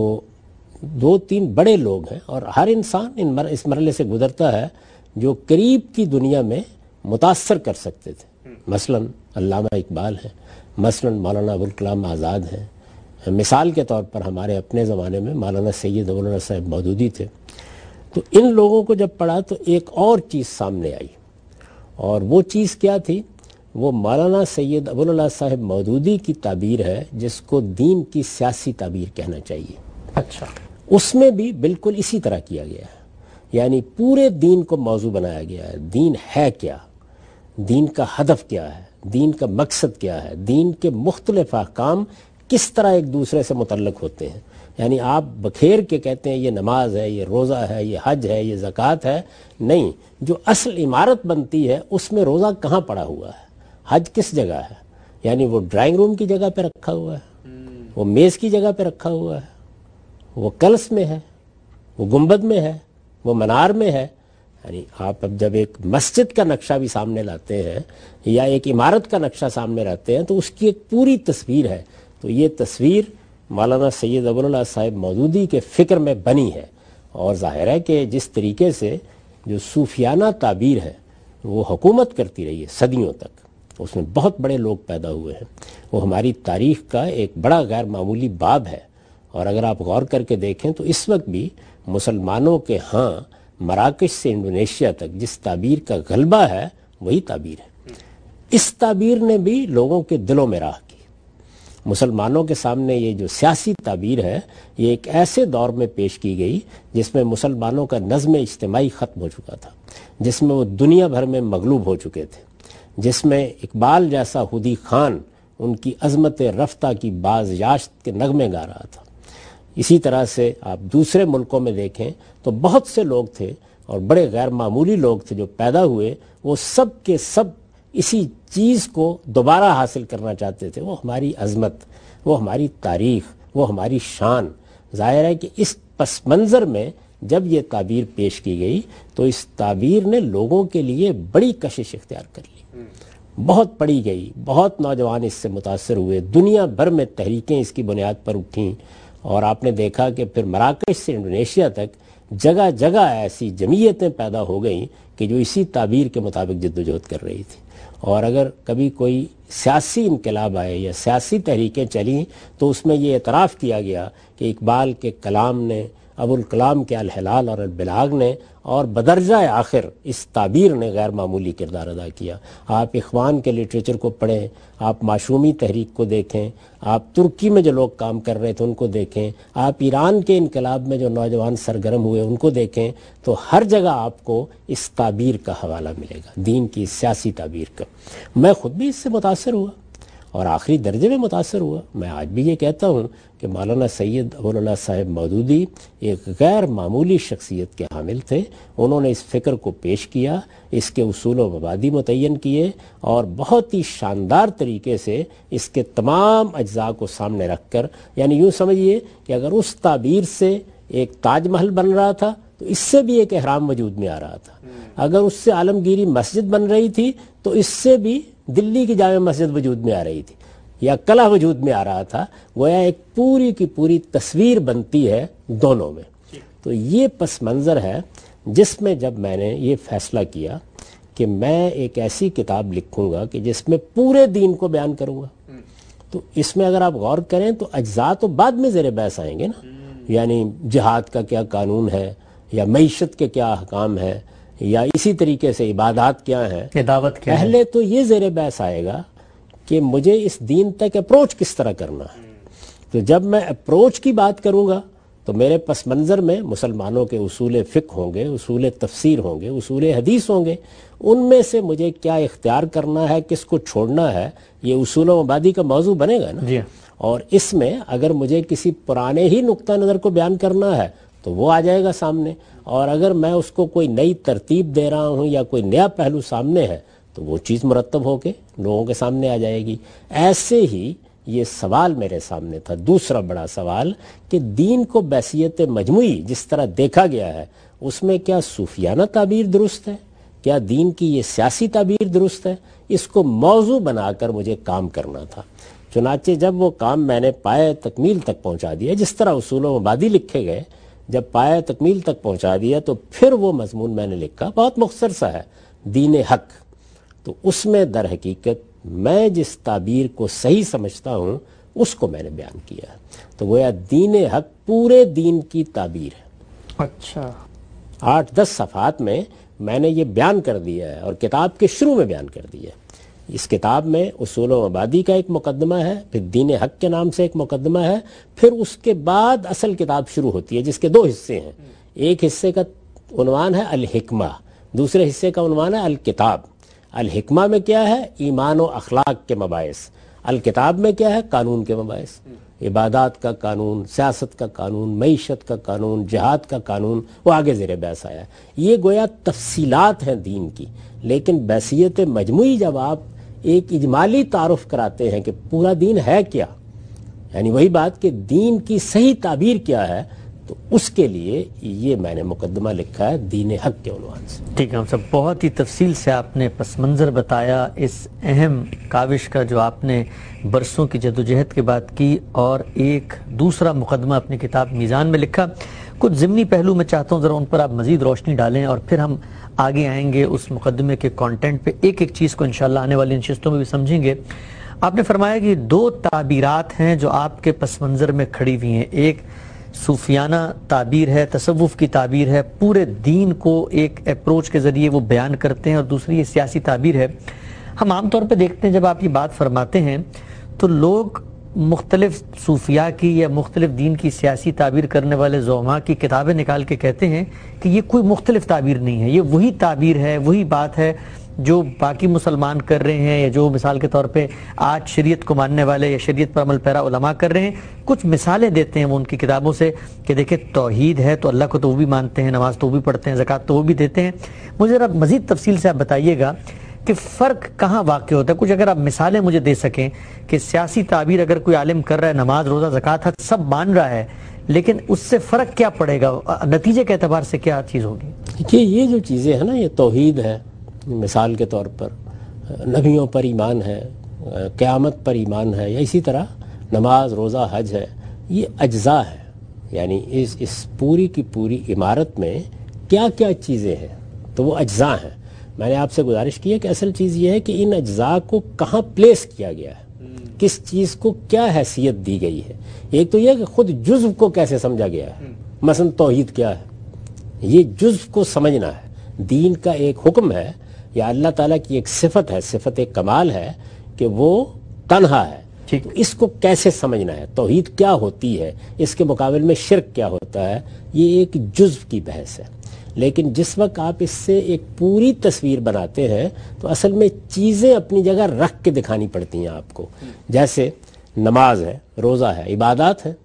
2-3 بڑے لوگ ہیں، اور ہر انسان اس مرحلے سے گزرتا ہے جو قریب کی دنیا میں متاثر کر سکتے تھے. مثلا علامہ اقبال ہیں، مثلا مولانا ابوالکلام آزاد ہیں، مثال کے طور پر ہمارے اپنے زمانے میں مولانا سید مولانا صاحب مودودی تھے. تو ان لوگوں کو جب پڑھا تو ایک اور چیز سامنے آئی، اور وہ چیز کیا تھی وہ مولانا سید ابوالعلا صاحب مودودی کی تعبیر ہے جس کو دین کی سیاسی تعبیر کہنا چاہیے. اچھا. اس میں بھی بالکل اسی طرح کیا گیا ہے. یعنی پورے دین کو موضوع بنایا گیا ہے. دین ہے کیا, دین کا ہدف کیا ہے, دین کا مقصد کیا ہے, دین کے مختلف احکام کس طرح ایک دوسرے سے متعلق ہوتے ہیں. یعنی آپ بکھیر کے کہتے ہیں یہ نماز ہے, یہ روزہ ہے, یہ حج ہے, یہ زکوٰۃ ہے. نہیں, جو اصل عمارت بنتی ہے اس میں روزہ کہاں پڑا ہوا ہے, حج کس جگہ ہے. یعنی وہ ڈرائنگ روم کی جگہ پہ رکھا ہوا ہے, وہ میز کی جگہ پہ رکھا ہوا ہے, وہ کلس میں ہے, وہ گنبد میں ہے, وہ منار میں ہے. یعنی آپ اب جب ایک مسجد کا نقشہ بھی سامنے لاتے ہیں یا ایک عمارت کا نقشہ سامنے لاتے ہیں تو اس کی ایک پوری تصویر ہے. تو یہ تصویر مولانا سید ابوالعلا صاحب مودودی کے فکر میں بنی ہے. اور ظاہر ہے کہ جس طریقے سے جو صوفیانہ تعبیر ہے وہ حکومت کرتی رہی ہے صدیوں تک, اس میں بہت بڑے لوگ پیدا ہوئے ہیں. وہ ہماری تاریخ کا ایک بڑا غیر معمولی باب ہے. اور اگر آپ غور کر کے دیکھیں تو اس وقت بھی مسلمانوں کے ہاں مراکش سے انڈونیشیا تک جس تعبیر کا غلبہ ہے وہی تعبیر ہے. اس تعبیر نے بھی لوگوں کے دلوں میں راہ کی. مسلمانوں کے سامنے یہ جو سیاسی تعبیر ہے یہ ایک ایسے دور میں پیش کی گئی جس میں مسلمانوں کا نظم اجتماعی ختم ہو چکا تھا, جس میں وہ دنیا بھر میں مغلوب ہو چکے تھے, جس میں اقبال جیسا خودی خان ان کی عظمت رفتہ کی بازیاشت کے نغمے گا رہا تھا. اسی طرح سے آپ دوسرے ملکوں میں دیکھیں تو بہت سے لوگ تھے اور بڑے غیر معمولی لوگ تھے جو پیدا ہوئے, وہ سب کے سب اسی چیز کو دوبارہ حاصل کرنا چاہتے تھے. وہ ہماری عظمت, وہ ہماری تاریخ, وہ ہماری شان. ظاہر ہے کہ اس پس منظر میں جب یہ تعبیر پیش کی گئی تو اس تعبیر نے لوگوں کے لیے بڑی کشش اختیار کر لی, بہت پڑھی گئی, بہت نوجوان اس سے متاثر ہوئے, دنیا بھر میں تحریکیں اس کی بنیاد پر اٹھیں. اور آپ نے دیکھا کہ پھر مراکش سے انڈونیشیا تک جگہ جگہ ایسی جمعیتیں پیدا ہو گئیں کہ جو اسی تعبیر کے مطابق جدوجہد کر رہی تھی. اور اگر کبھی کوئی سیاسی انقلاب آئے یا سیاسی تحریکیں چلیں تو اس میں یہ اعتراف کیا گیا کہ اقبال کے کلام نے, ابوالکلام کے الہلال اور البلاغ نے اور بدرجہ آخر اس تعبیر نے غیر معمولی کردار ادا کیا. آپ اخوان کے لٹریچر کو پڑھیں, آپ معشومی تحریک کو دیکھیں, آپ ترکی میں جو لوگ کام کر رہے تھے ان کو دیکھیں, آپ ایران کے انقلاب میں جو نوجوان سرگرم ہوئے ان کو دیکھیں, تو ہر جگہ آپ کو اس تعبیر کا حوالہ ملے گا, دین کی سیاسی تعبیر کا. میں خود بھی اس سے متاثر ہوا اور آخری درجے میں متاثر ہوا. میں آج بھی یہ کہتا ہوں کہ مولانا سید ابوالعلا صاحب مودودی ایک غیر معمولی شخصیت کے حامل تھے. انہوں نے اس فکر کو پیش کیا, اس کے اصول و مبادی متعین کیے اور بہت ہی شاندار طریقے سے اس کے تمام اجزاء کو سامنے رکھ کر, یعنی یوں سمجھیے کہ اگر اس تعبیر سے ایک تاج محل بن رہا تھا تو اس سے بھی ایک احرام وجود میں آ رہا تھا. اگر اس سے عالمگیری مسجد بن رہی تھی تو اس سے بھی دلی کی جامع مسجد وجود میں آ رہی تھی یا قلعہ وجود میں آ رہا تھا. گویا ایک پوری کی پوری تصویر بنتی ہے دونوں میں. تو یہ پس منظر ہے جس میں جب میں نے یہ فیصلہ کیا کہ میں ایک ایسی کتاب لکھوں گا کہ جس میں پورے دین کو بیان کروں گا, تو اس میں اگر آپ غور کریں تو اجزاء تو بعد میں زیر بحث آئیں گے نا. یعنی جہاد کا کیا قانون ہے, یا معیشت کے کیا احکام ہے, یا اسی طریقے سے عبادات کیا ہیں, دعوت کیا ہے. پہلے تو یہ زیر بحث آئے گا کہ مجھے اس دین تک اپروچ کس طرح کرنا ہے. تو جب میں اپروچ کی بات کروں گا تو میرے پس منظر میں مسلمانوں کے اصول فقہ ہوں گے, اصول تفسیر ہوں گے, اصول حدیث ہوں گے. ان میں سے مجھے کیا اختیار کرنا ہے, کس کو چھوڑنا ہے, یہ اصول و مبادی کا موضوع بنے گا نا. جی. اور اس میں اگر مجھے کسی پرانے ہی نقطہ نظر کو بیان کرنا ہے تو وہ آ جائے گا سامنے, اور اگر میں اس کو کوئی نئی ترتیب دے رہا ہوں یا کوئی نیا پہلو سامنے ہے تو وہ چیز مرتب ہو کے لوگوں کے سامنے آ جائے گی. ایسے ہی یہ سوال میرے سامنے تھا, دوسرا بڑا سوال, کہ دین کو بحیثیت مجموعی جس طرح دیکھا گیا ہے اس میں کیا صوفیانہ تعبیر درست ہے, کیا دین کی یہ سیاسی تعبیر درست ہے. اس کو موضوع بنا کر مجھے کام کرنا تھا. چنانچہ جب وہ کام میں نے پائے تکمیل تک پہنچا دیا, جس طرح اصول و مبادی لکھے گئے, جب پائے تکمیل تک پہنچا دیا تو پھر وہ مضمون میں نے لکھا, بہت مختصر سا ہے, دین حق. تو اس میں در حقیقت میں جس تعبیر کو صحیح سمجھتا ہوں اس کو میں نے بیان کیا. تو گویا دین حق پورے دین کی تعبیر ہے. اچھا. 8-10 صفحات میں میں نے یہ بیان کر دیا ہے اور کتاب کے شروع میں بیان کر دیا ہے. اس کتاب میں اصول و مبادی کا ایک مقدمہ ہے، پھر دین حق کے نام سے ایک مقدمہ ہے، پھر اس کے بعد اصل کتاب شروع ہوتی ہے جس کے دو حصے ہیں. ایک حصے کا عنوان ہے الحکمہ، دوسرے حصے کا عنوان ہے الکتاب. الحکمہ میں کیا ہے؟ ایمان و اخلاق کے مباحث. الکتاب میں کیا ہے؟ قانون کے مباحث، عبادات کا قانون، سیاست کا قانون، معیشت کا قانون، جہاد کا قانون، وہ آگے زیر بحث آیا ہے. یہ گویا تفصیلات ہیں دین کی، لیکن بحثیت مجموعی جب آپ ایک اجمالی تعارف کراتے ہیں کہ پورا دین ہے کیا، یعنی وہی بات کہ دین کی صحیح تعبیر کیا ہے، تو اس کے لیے یہ میں نے مقدمہ لکھا ہے دین حق کے عنوان سے. ٹھیک ہے ہم سب، بہت ہی تفصیل سے آپ نے پس منظر بتایا اس اہم کاوش کا جو آپ نے برسوں کی جدوجہد کے بعد کی، اور ایک دوسرا مقدمہ اپنی کتاب میزان میں لکھا. کچھ ضمنی پہلو میں چاہتا ہوں ذرا ان پر آپ مزید روشنی ڈالیں، اور پھر ہم آگے آئیں گے اس مقدمے کے کانٹینٹ پہ. ایک ایک چیز کو انشاءاللہ آنے والی نشستوں میں بھی سمجھیں گے. آپ نے فرمایا کہ دو تعبیرات ہیں جو آپ کے پس منظر میں کھڑی ہوئی ہیں. ایک صوفیانہ تعبیر ہے، تصوف کی تعبیر ہے، پورے دین کو ایک اپروچ کے ذریعے وہ بیان کرتے ہیں، اور دوسری یہ سیاسی تعبیر ہے. ہم عام طور پہ دیکھتے ہیں جب آپ یہ بات فرماتے ہیں تو لوگ مختلف صوفیاء کی یا مختلف دین کی سیاسی تعبیر کرنے والے زعماء کی کتابیں نکال کے کہتے ہیں کہ یہ کوئی مختلف تعبیر نہیں ہے، یہ وہی تعبیر ہے، وہی بات ہے جو باقی مسلمان کر رہے ہیں، یا جو مثال کے طور پہ آج شریعت کو ماننے والے یا شریعت پر عمل پیرا علماء کر رہے ہیں. کچھ مثالیں دیتے ہیں وہ ان کی کتابوں سے کہ دیکھیں توحید ہے تو اللہ کو تو وہ بھی مانتے ہیں، نماز تو وہ بھی پڑھتے ہیں، زکوٰۃ تو وہ بھی دیتے ہیں. مجھے ذرا مزید تفصیل سے آپ بتائیے گا کہ فرق کہاں واقع ہوتا ہے. کچھ اگر آپ مثالیں مجھے دے سکیں کہ سیاسی تعبیر اگر کوئی عالم کر رہا ہے، نماز روزہ زکوٰۃ حج سب مان رہا ہے، لیکن اس سے فرق کیا پڑے گا، نتیجے کے اعتبار سے کیا چیز ہوگی؟ دیکھیے یہ جو چیزیں ہیں نا، یہ توحید ہے مثال کے طور پر، نبیوں پر ایمان ہے، قیامت پر ایمان ہے، یا اسی طرح نماز روزہ حج ہے. یہ اجزاء ہے، یعنی اس پوری کی پوری عمارت میں کیا کیا چیزیں ہیں تو وہ اجزاء ہیں. میں نے آپ سے گزارش کی ہے کہ اصل چیز یہ ہے کہ ان اجزاء کو کہاں پلیس کیا گیا ہے، کس چیز کو کیا حیثیت دی گئی ہے. ایک تو یہ کہ خود جزو کو کیسے سمجھا گیا ہے. مثلا توحید کیا ہے، یہ جزو کو سمجھنا ہے. دین کا ایک حکم ہے یا اللہ تعالیٰ کی ایک صفت ہے، صفت ایک کمال ہے کہ وہ تنہا ہے. تو اس کو کیسے سمجھنا ہے، توحید کیا ہوتی ہے، اس کے مقابل میں شرک کیا ہوتا ہے، یہ ایک جزو کی بحث ہے. لیکن جس وقت آپ اس سے ایک پوری تصویر بناتے ہیں تو اصل میں چیزیں اپنی جگہ رکھ کے دکھانی پڑتی ہیں آپ کو. جیسے نماز ہے، روزہ ہے، عبادات ہے.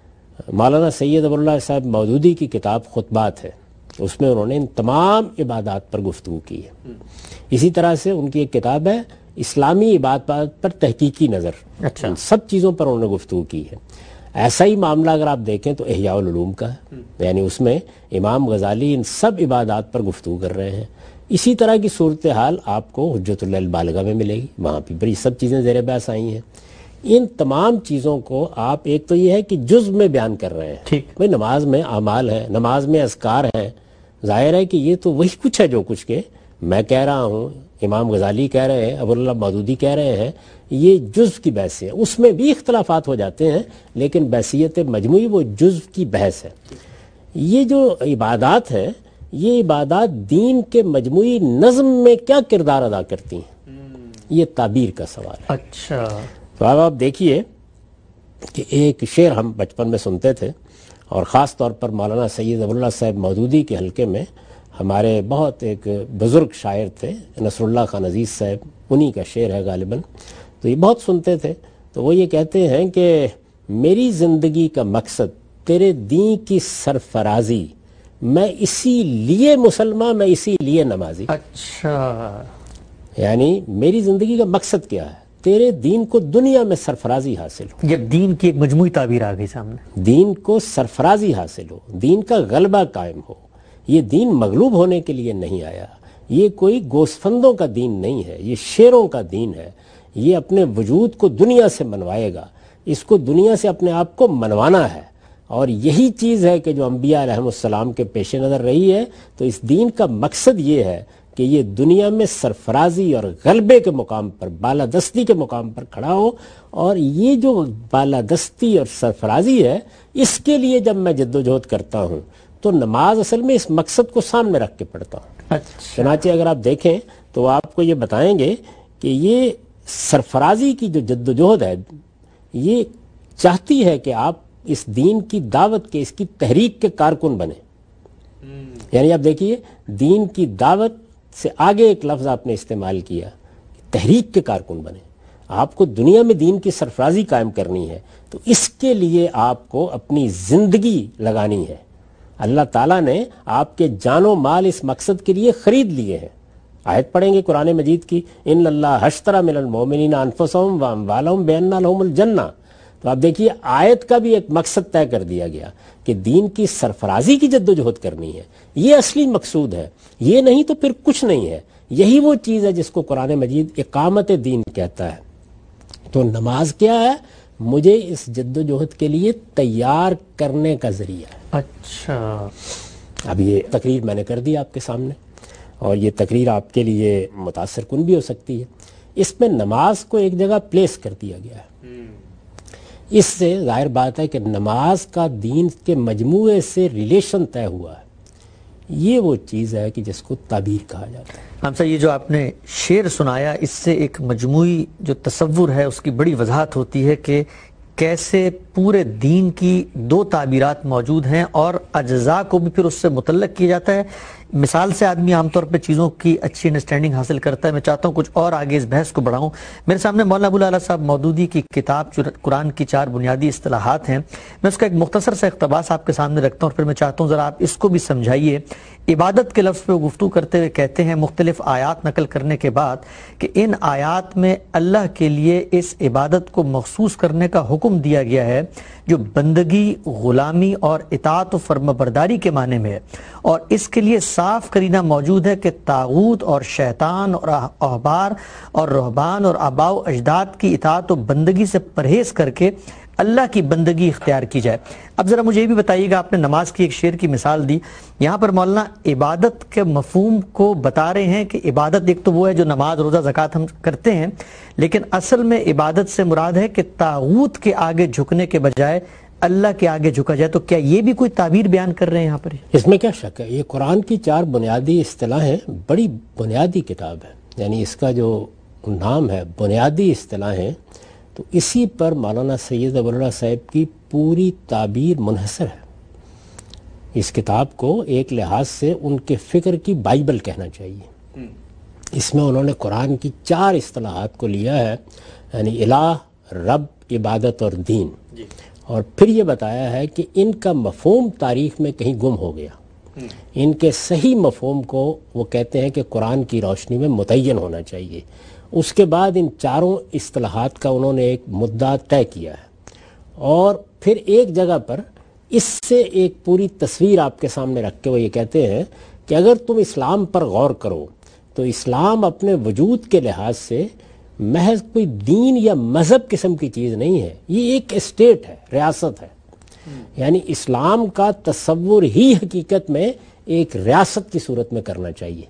مولانا سید ابو اللہ صاحب مودودی کی کتاب خطبات ہے، اس میں انہوں نے ان تمام عبادات پر گفتگو کی ہے. اسی طرح سے ان کی ایک کتاب ہے اسلامی عبادات پر تحقیقی نظر. اچھا. ان سب چیزوں پر انہوں نے گفتگو کی ہے. ایسا ہی معاملہ اگر آپ دیکھیں تو احیاء العلوم کا ہے، یعنی اس میں امام غزالی ان سب عبادات پر گفتگو کر رہے ہیں. اسی طرح کی صورتحال آپ کو حجت اللہ البالغہ میں ملے گی، وہاں پہ بڑی سب چیزیں زیر بحث آئی ہیں. ان تمام چیزوں کو آپ ایک تو یہ ہے کہ جزء میں بیان کر رہے ہیں. بھئی نماز میں اعمال ہے، نماز میں اذکار ہیں. ظاہر ہے کہ یہ تو وہی کچھ ہے جو کچھ کے میں کہہ رہا ہوں، امام غزالی کہہ رہے ہیں، ابو اللہ مودودی کہہ رہے ہیں. یہ جزء کی بحث ہے، اس میں بھی اختلافات ہو جاتے ہیں، لیکن بحثیت مجموعی وہ جزء کی بحث ہے. یہ جو عبادات ہیں، یہ عبادات دین کے مجموعی نظم میں کیا کردار ادا کرتی ہیں، یہ تعبیر کا سوال ہے. اچھا. تو اب آپ دیکھیے کہ ایک شعر ہم بچپن میں سنتے تھے، اور خاص طور پر مولانا سید ابو اللہ صاحب مودودی کے حلقے میں ہمارے بہت ایک بزرگ شاعر تھے نصر اللہ خان عزیز صاحب، انہی کا شعر ہے غالباً، تو یہ بہت سنتے تھے. تو وہ یہ کہتے ہیں کہ میری زندگی کا مقصد تیرے دین کی سرفرازی، میں اسی لیے مسلمان، میں اسی لیے نمازی. اچھا. یعنی میری زندگی کا مقصد کیا ہے، تیرے دین کو دنیا میں سرفرازی حاصل ہو. جب دین کی ایک مجموعی تعبیر آ گئی سامنے، دین کو سرفرازی حاصل ہو، دین کا غلبہ قائم ہو. یہ دین مغلوب ہونے کے لیے نہیں آیا، یہ کوئی گوسفندوں کا دین نہیں ہے، یہ شیروں کا دین ہے. یہ اپنے وجود کو دنیا سے منوائے گا، اس کو دنیا سے اپنے آپ کو منوانا ہے. اور یہی چیز ہے کہ جو انبیاء علیہم السلام کے پیش نظر رہی ہے. تو اس دین کا مقصد یہ ہے کہ یہ دنیا میں سرفرازی اور غلبے کے مقام پر، بالادستی کے مقام پر کھڑا ہو. اور یہ جو بالادستی اور سرفرازی ہے، اس کے لیے جب میں جدوجہد کرتا ہوں تو نماز اصل میں اس مقصد کو سامنے رکھ کے پڑھتا ہوں. اچھا. چنانچہ اگر آپ دیکھیں تو آپ کو یہ بتائیں گے کہ یہ سرفرازی کی جو جدوجہد ہے یہ چاہتی ہے کہ آپ اس دین کی دعوت کے، اس کی تحریک کے کارکن بنے. یعنی آپ دیکھیے دین کی دعوت سے آگے ایک لفظ آپ نے استعمال کیا، تحریک کے کارکن بنے. آپ کو دنیا میں دین کی سرفرازی قائم کرنی ہے تو اس کے لیے آپ کو اپنی زندگی لگانی ہے. اللہ تعالیٰ نے آپ کے جان و مال اس مقصد کے لیے خرید لیے ہیں. آیت پڑھیں گے قرآن مجید کی، ان اللہ اشتری من المؤمنین انفسهم واموالهم بان لهم الجنہ. تو آپ دیکھیے آیت کا بھی ایک مقصد طے کر دیا گیا کہ دین کی سرفرازی کی جدوجہد کرنی ہے. یہ اصلی مقصود ہے، یہ نہیں تو پھر کچھ نہیں ہے. یہی وہ چیز ہے جس کو قرآن مجید اقامت دین کہتا ہے. تو نماز کیا ہے؟ مجھے اس جدوجہد کے لیے تیار کرنے کا ذریعہ ہے. اچھا، اب یہ تقریر میں نے کر دی آپ کے سامنے، اور یہ تقریر آپ کے لیے متاثر کن بھی ہو سکتی ہے. اس میں نماز کو ایک جگہ پلیس کر دیا گیا ہے. اس سے ظاہر بات ہے کہ نماز کا دین کے مجموعے سے ریلیشن طے ہوا ہے. یہ وہ چیز ہے کہ جس کو تعبیر کہا جاتا ہے. ہم سے یہ جو آپ نے شعر سنایا، اس سے ایک مجموعی جو تصور ہے اس کی بڑی وضاحت ہوتی ہے کہ کیسے پورے دین کی دو تعبیرات موجود ہیں اور اجزاء کو بھی پھر اس سے متعلق کیا جاتا ہے. مثال سے آدمی عام طور پہ چیزوں کی اچھی انڈرسٹینڈنگ حاصل کرتا ہے. میں چاہتا ہوں کچھ اور آگے اس بحث کو بڑھاؤں. میرے سامنے مولانا ابو العلا صاحب مودودی کی کتاب قرآن کی 4 بنیادی اصطلاحات ہیں. میں اس کا ایک مختصر سا اقتباس آپ کے سامنے رکھتا ہوں اور پھر میں چاہتا ہوں ذرا آپ اس کو بھی سمجھائیے. عبادت کے لفظ پہ گفتگو کرتے ہوئے کہتے ہیں مختلف آیات نقل کرنے کے بعد کہ ان آیات میں اللہ کے لیے اس عبادت کو مخصوص کرنے کا حکم دیا گیا ہے جو بندگی، غلامی اور اطاعت و فرمانبرداری کے معنی میں ہے، اور اس کے لیے صاف قرینہ موجود ہے کہ طاغوت اور شیطان اور احبار اور رہبان اور آباء و اجداد کی اطاعت و بندگی سے پرہیز کر کے اللہ کی بندگی اختیار کی جائے. اب ذرا مجھے یہ بھی بتائیے گا، آپ نے نماز کی ایک شعر کی مثال دی، یہاں پر مولانا عبادت کے مفہوم کو بتا رہے ہیں کہ عبادت ایک تو وہ ہے جو نماز، روزہ، زکوٰۃ ہم کرتے ہیں، لیکن اصل میں عبادت سے مراد ہے کہ طاغوت کے آگے جھکنے کے بجائے اللہ کے آگے جھکا جائے. تو کیا یہ بھی کوئی تعبیر بیان کر رہے ہیں یہاں پر؟ اس میں کیا شک ہے، یہ قرآن کی 4 بنیادی اصطلاحیں بڑی بنیادی کتاب ہے. یعنی اس کا جو نام ہے بنیادی اصطلاحیں، تو اسی پر مولانا سید ابو العلا صاحب کی پوری تعبیر منحصر ہے. اس کتاب کو ایک لحاظ سے ان کے فکر کی بائبل کہنا چاہیے. اس میں انہوں نے قرآن کی 4 اصطلاحات کو لیا ہے، یعنی الہ، رب، عبادت اور دین، اور پھر یہ بتایا ہے کہ ان کا مفہوم تاریخ میں کہیں گم ہو گیا. ان کے صحیح مفہوم کو وہ کہتے ہیں کہ قرآن کی روشنی میں متعین ہونا چاہیے. اس کے بعد ان 4 اصطلاحات کا انہوں نے ایک مدعا طے کیا ہے، اور پھر ایک جگہ پر اس سے ایک پوری تصویر آپ کے سامنے رکھ کے وہ یہ کہتے ہیں کہ اگر تم اسلام پر غور کرو تو اسلام اپنے وجود کے لحاظ سے محض کوئی دین یا مذہب قسم کی چیز نہیں ہے، یہ ایک اسٹیٹ ہے، ریاست ہے. یعنی اسلام کا تصور ہی حقیقت میں ایک ریاست کی صورت میں کرنا چاہیے.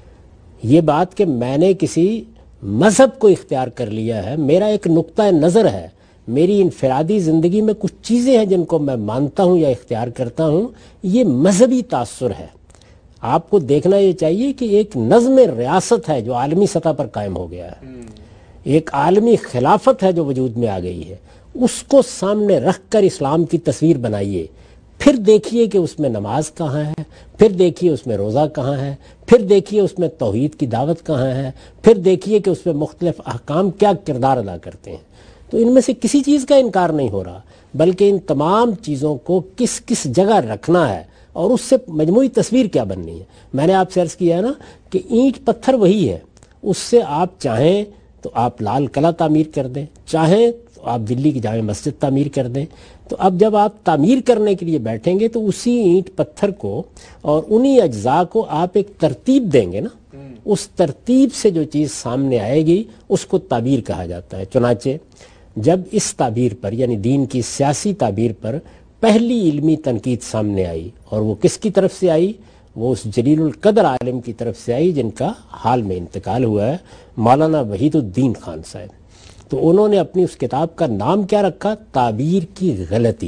یہ بات کہ میں نے کسی مذہب کو اختیار کر لیا ہے، میرا ایک نقطہ نظر ہے، میری انفرادی زندگی میں کچھ چیزیں ہیں جن کو میں مانتا ہوں یا اختیار کرتا ہوں، یہ مذہبی تاثر ہے. آپ کو دیکھنا یہ چاہیے کہ ایک نظم ریاست ہے جو عالمی سطح پر قائم ہو گیا ہے، ایک عالمی خلافت ہے جو وجود میں آ گئی ہے. اس کو سامنے رکھ کر اسلام کی تصویر بنائیے، پھر دیکھیے کہ اس میں نماز کہاں ہے، پھر دیکھیے اس میں روزہ کہاں ہے، پھر دیکھیے اس میں توحید کی دعوت کہاں ہے، پھر دیکھیے کہ اس میں مختلف احکام کیا کردار ادا کرتے ہیں. تو ان میں سے کسی چیز کا انکار نہیں ہو رہا، بلکہ ان تمام چیزوں کو کس کس جگہ رکھنا ہے اور اس سے مجموعی تصویر کیا بننی ہے. میں نے آپ سے عرض کیا ہے نا کہ اینٹ پتھر وہی ہے، اس سے آپ چاہیں تو آپ لال قلعہ تعمیر کر دیں، چاہیں تو آپ دلی کی جامع مسجد تعمیر کر دیں. تو اب جب آپ تعمیر کرنے کے لیے بیٹھیں گے تو اسی اینٹ پتھر کو اور انہی اجزاء کو آپ ایک ترتیب دیں گے نا، اس ترتیب سے جو چیز سامنے آئے گی اس کو تعبیر کہا جاتا ہے. چنانچہ جب اس تعبیر پر یعنی دین کی سیاسی تعبیر پر پہلی علمی تنقید سامنے آئی، اور وہ کس کی طرف سے آئی؟ وہ اس جلیل القدر عالم کی طرف سے آئی جن کا حال میں انتقال ہوا ہے، مولانا وحید الدین خان صاحب. تو انہوں نے اپنی اس کتاب کا نام کیا رکھا؟ تعبیر کی غلطی.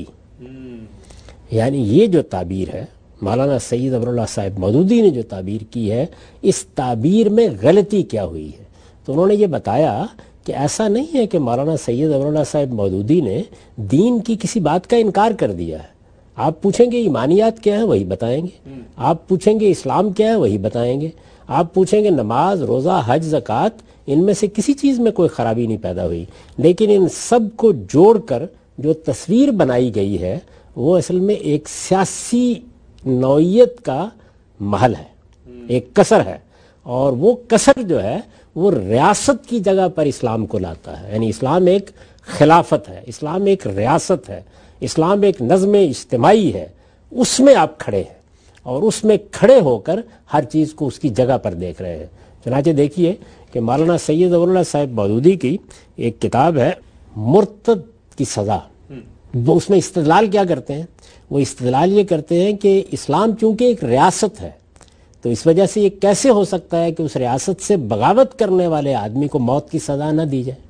یعنی یہ جو تعبیر ہے مولانا سید ابو العلا صاحب مودودی نے جو تعبیر کی ہے، اس تعبیر میں غلطی کیا ہوئی ہے. تو انہوں نے یہ بتایا کہ ایسا نہیں ہے کہ مولانا سید ظفر اللہ صاحب مودودی نے دین کی کسی بات کا انکار کر دیا ہے. آپ پوچھیں گے ایمانیات کیا ہے وہی بتائیں گے, آپ پوچھیں گے اسلام کیا ہے وہی بتائیں گے, آپ پوچھیں گے نماز, روزہ, حج, زکوٰۃ, ان میں سے کسی چیز میں کوئی خرابی نہیں پیدا ہوئی. لیکن ان سب کو جوڑ کر جو تصویر بنائی گئی ہے وہ اصل میں ایک سیاسی نوعیت کا محل ہے, ایک کسر ہے, اور وہ کسر جو ہے وہ ریاست کی جگہ پر اسلام کو لاتا ہے. یعنی اسلام ایک خلافت ہے, اسلام ایک ریاست ہے, اسلام ایک نظم اجتماعی ہے, اس میں آپ کھڑے ہیں اور اس میں کھڑے ہو کر ہر چیز کو اس کی جگہ پر دیکھ رہے ہیں. چنانچہ دیکھیے کہ مولانا سید ظفر اللہ صاحب مودودی کی ایک کتاب ہے مرتد کی سزا. وہ اس میں استدلال کیا کرتے ہیں؟ وہ استدلال یہ کرتے ہیں کہ اسلام چونکہ ایک ریاست ہے تو اس وجہ سے یہ کیسے ہو سکتا ہے کہ اس ریاست سے بغاوت کرنے والے آدمی کو موت کی سزا نہ دی جائے.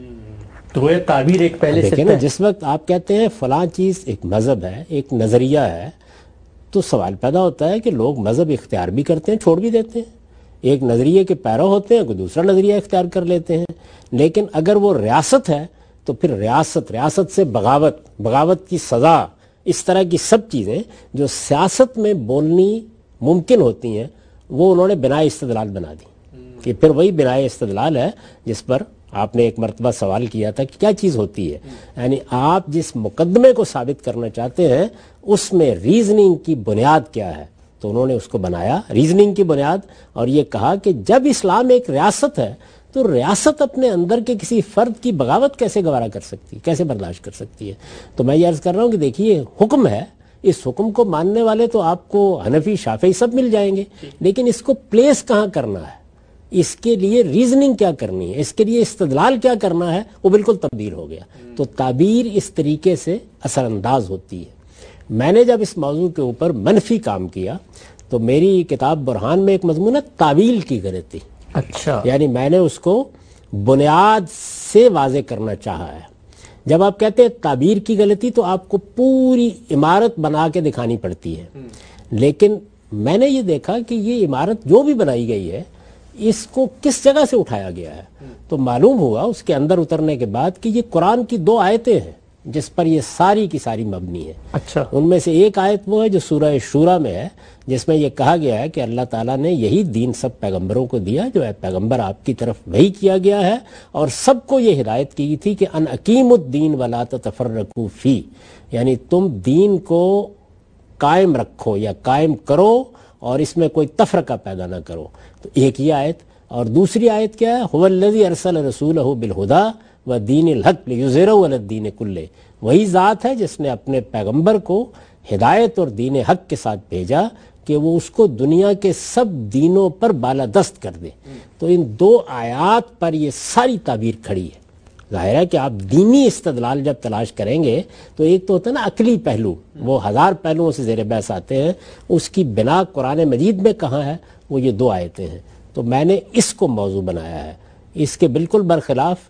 تو یہ تعبیر ایک پہلے سے نا, جس وقت آپ کہتے ہیں فلاں چیز ایک مذہب ہے, ایک نظریہ ہے, تو سوال پیدا ہوتا ہے کہ لوگ مذہب اختیار بھی کرتے ہیں, چھوڑ بھی دیتے ہیں. ایک نظریے کے پیرو ہوتے ہیں, کوئی دوسرا نظریہ اختیار کر لیتے ہیں. لیکن اگر وہ ریاست ہے تو پھر ریاست سے بغاوت کی سزا, اس طرح کی سب چیزیں جو سیاست میں بولنی ممکن ہوتی ہیں وہ انہوں نے بنا استدلال بنا دی. کہ پھر وہی بنا استدلال ہے جس پر آپ نے ایک مرتبہ سوال کیا تھا کہ کیا چیز ہوتی ہے. یعنی آپ جس مقدمے کو ثابت کرنا چاہتے ہیں اس میں ریزننگ کی بنیاد کیا ہے, تو انہوں نے اس کو بنایا ریزننگ کی بنیاد, اور یہ کہا کہ جب اسلام ایک ریاست ہے تو ریاست اپنے اندر کے کسی فرد کی بغاوت کیسے گوارا کر سکتی ہے, کیسے برداشت کر سکتی ہے. تو میں یہ عرض کر رہا ہوں کہ دیکھیے حکم ہے, اس حکم کو ماننے والے تو آپ کو حنفی شافعی سب مل جائیں گے, لیکن اس کو پلیس کہاں کرنا ہے, اس کے لیے ریزننگ کیا کرنی ہے, اس کے لیے استدلال کیا کرنا ہے, وہ بالکل تبدیل ہو گیا. تو تعبیر اس طریقے سے اثر انداز ہوتی ہے. میں نے جب اس موضوع کے اوپر منفی کام کیا تو میری کتاب برہان میں ایک مضمون ہے تعویل کی غلطی. اچھا, یعنی میں نے اس کو بنیاد سے واضح کرنا چاہا ہے. جب آپ کہتے ہیں تعبیر کی غلطی تو آپ کو پوری عمارت بنا کے دکھانی پڑتی ہے, لیکن میں نے یہ دیکھا کہ یہ عمارت جو بھی بنائی گئی ہے اس کو کس جگہ سے اٹھایا گیا ہے. تو معلوم ہوا اس کے اندر اترنے کے بعد کہ یہ قرآن کی 2 آیتیں ہیں جس پر یہ ساری کی ساری مبنی ہے. اچھا, ان میں سے ایک آیت وہ ہے جو سورہ شورا میں ہے, جس میں یہ کہا گیا ہے کہ اللہ تعالیٰ نے یہی دین سب پیغمبروں کو دیا جو ہے پیغمبر آپ کی طرف وحی کیا گیا ہے, اور سب کو یہ ہدایت کی تھی کہ ان اقیم الدین ولا تتفرقوا فی, یعنی تم دین کو قائم رکھو یا قائم کرو اور اس میں کوئی تفرقہ پیدا نہ کرو. تو ایک یہ آیت, اور دوسری آیت کیا ہے, هو الذی ارسل رسولہ بالہدی ودین الحق لیظہرہ علی الدین کلہ, وہی ذات ہے جس نے اپنے پیغمبر کو ہدایت اور دین حق کے ساتھ بھیجا کہ وہ اس کو دنیا کے سب دینوں پر بالادست کر دے. تو ان 2 آیات پر یہ ساری تعبیر کھڑی ہے. ظاہر ہے کہ آپ دینی استدلال جب تلاش کریں گے تو ایک تو ہوتا ہے نا عقلی پہلو, وہ 1000 پہلوؤں سے زیر بحث آتے ہیں, اس کی بنا قرآن مجید میں کہاں ہے, وہ یہ 2 آیتیں ہیں. تو میں نے اس کو موضوع بنایا ہے. اس کے بالکل برخلاف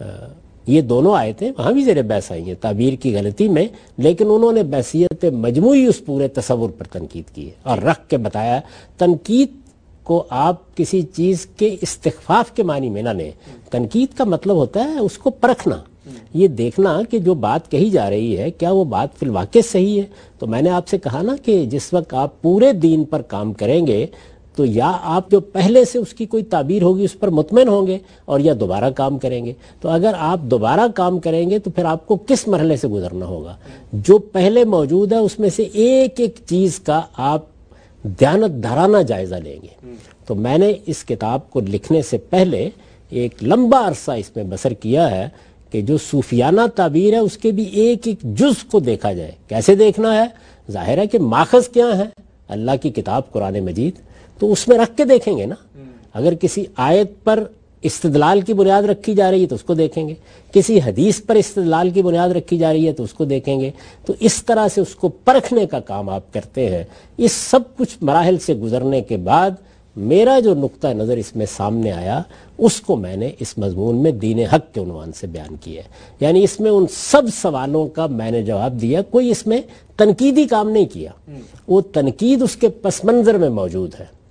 یہ دونوں آیتیں وہاں بھی زیر بحث آئی ہیں تعبیر کی غلطی میں, لیکن انہوں نے بحثیت مجموعی اس پورے تصور پر تنقید کی ہے اور رکھ کے بتایا. تنقید کو آپ کسی چیز کے استخفاف کے معنی میں نہ لیں. تنقید کا مطلب ہوتا ہے اس کو پرکھنا, یہ دیکھنا کہ جو بات کہی جا رہی ہے کیا وہ بات فی الواقع صحیح ہے. تو میں نے آپ سے کہا نا کہ جس وقت آپ پورے دین پر کام کریں گے تو یا آپ جو پہلے سے اس کی کوئی تعبیر ہوگی اس پر مطمئن ہوں گے, اور یا دوبارہ کام کریں گے. تو اگر آپ دوبارہ کام کریں گے تو پھر آپ کو کس مرحلے سے گزرنا ہوگا, جو پہلے موجود ہے اس میں سے ایک ایک چیز کا آپ دیانت دارانہ جائزہ لیں گے. تو میں نے اس کتاب کو لکھنے سے پہلے ایک لمبا عرصہ اس میں بسر کیا ہے کہ جو صوفیانہ تعبیر ہے اس کے بھی ایک ایک جز کو دیکھا جائے. کیسے دیکھنا ہے؟ ظاہر ہے کہ ماخذ کیا ہے, اللہ کی کتاب قرآن مجید, تو اس میں رکھ کے دیکھیں گے نا. اگر کسی آیت پر استدلال کی بنیاد رکھی جا رہی ہے تو اس کو دیکھیں گے, کسی حدیث پر استدلال کی بنیاد رکھی جا رہی ہے تو اس کو دیکھیں گے. تو اس طرح سے اس کو پرکھنے کا کام آپ کرتے ہیں. اس سب کچھ مراحل سے گزرنے کے بعد میرا جو نقطہ نظر اس میں سامنے آیا اس کو میں نے اس مضمون میں دین حق کے عنوان سے بیان کیا ہے. یعنی اس میں ان سب سوالوں کا میں نے جواب دیا, کوئی اس میں تنقیدی کام نہیں کیا. وہ تنقید اس کے پس منظر میں موجود ہے.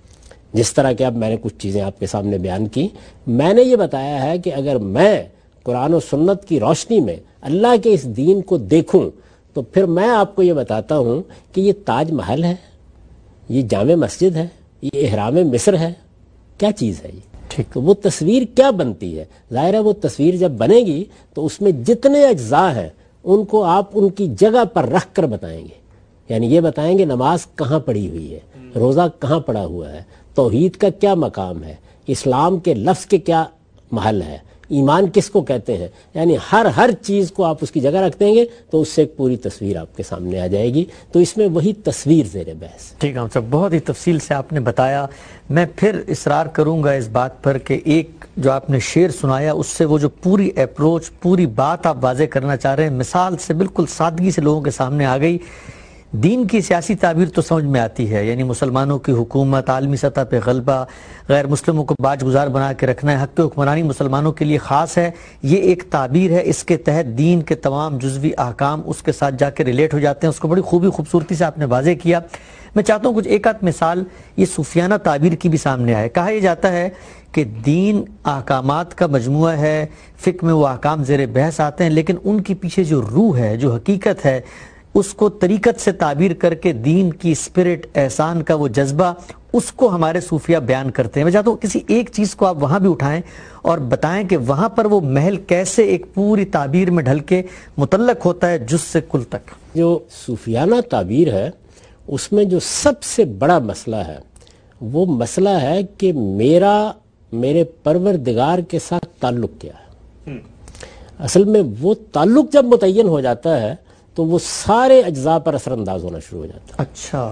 جس طرح کہ اب میں نے کچھ چیزیں آپ کے سامنے بیان کی، میں نے یہ بتایا ہے کہ اگر میں قرآن و سنت کی روشنی میں اللہ کے اس دین کو دیکھوں تو پھر میں آپ کو یہ بتاتا ہوں کہ یہ تاج محل ہے، یہ جامع مسجد ہے، یہ احرام مصر ہے، کیا چیز ہے یہ؟ تو وہ تصویر کیا بنتی ہے؟ ظاہر ہے وہ تصویر جب بنے گی تو اس میں جتنے اجزاء ہیں ان کو آپ ان کی جگہ پر رکھ کر بتائیں گے، یعنی یہ بتائیں گے نماز کہاں پڑھی ہوئی ہے، روزہ کہاں پڑا ہوا ہے، توحید کا کیا مقام ہے، اسلام کے لفظ کے کیا محل ہے، ایمان کس کو کہتے ہیں، یعنی ہر چیز کو آپ اس کی جگہ رکھ دیں گے تو اس سے ایک پوری تصویر آپ کے سامنے آ جائے گی. تو اس میں وہی تصویر زیر بحث. ٹھیک ہے صاحب، بہت ہی تفصیل سے آپ نے بتایا. میں پھر اصرار کروں گا اس بات پر کہ ایک جو آپ نے شعر سنایا اس سے وہ جو پوری اپروچ، پوری بات آپ واضح کرنا چاہ رہے ہیں مثال سے بالکل سادگی سے لوگوں کے سامنے آ گئی. دین کی سیاسی تعبیر تو سمجھ میں آتی ہے، یعنی مسلمانوں کی حکومت، عالمی سطح پہ غلبہ، غیر مسلموں کو باج گزار بنا کے رکھنا ہے، حق حکمرانی مسلمانوں کے لیے خاص ہے، یہ ایک تعبیر ہے. اس کے تحت دین کے تمام جزوی احکام اس کے ساتھ جا کے ریلیٹ ہو جاتے ہیں. اس کو بڑی خوبصورتی سے آپ نے واضح کیا. میں چاہتا ہوں کچھ ایک آدھ مثال یہ صوفیانہ تعبیر کی بھی سامنے آئے. کہا یہ جاتا ہے کہ دین احکامات کا مجموعہ ہے، فقہ میں وہ احکام زیر بحث آتے ہیں، لیکن ان کے پیچھے جو روح ہے، جو حقیقت ہے، اس کو طریقت سے تعبیر کر کے دین کی اسپرٹ، احسان کا وہ جذبہ، اس کو ہمارے صوفیہ بیان کرتے ہیں. میں چاہتا ہوں کسی ایک چیز کو آپ وہاں بھی اٹھائیں اور بتائیں کہ وہاں پر وہ محل کیسے ایک پوری تعبیر میں ڈھل کے متعلق ہوتا ہے جز سے کل تک. جو صوفیانہ تعبیر ہے اس میں جو سب سے بڑا مسئلہ ہے وہ مسئلہ ہے کہ میرے پروردگار کے ساتھ تعلق کیا ہے. اصل میں وہ تعلق جب متعین ہو جاتا ہے تو وہ سارے اجزاء پر اثر انداز ہونا شروع ہو جاتا ہے. اچھا،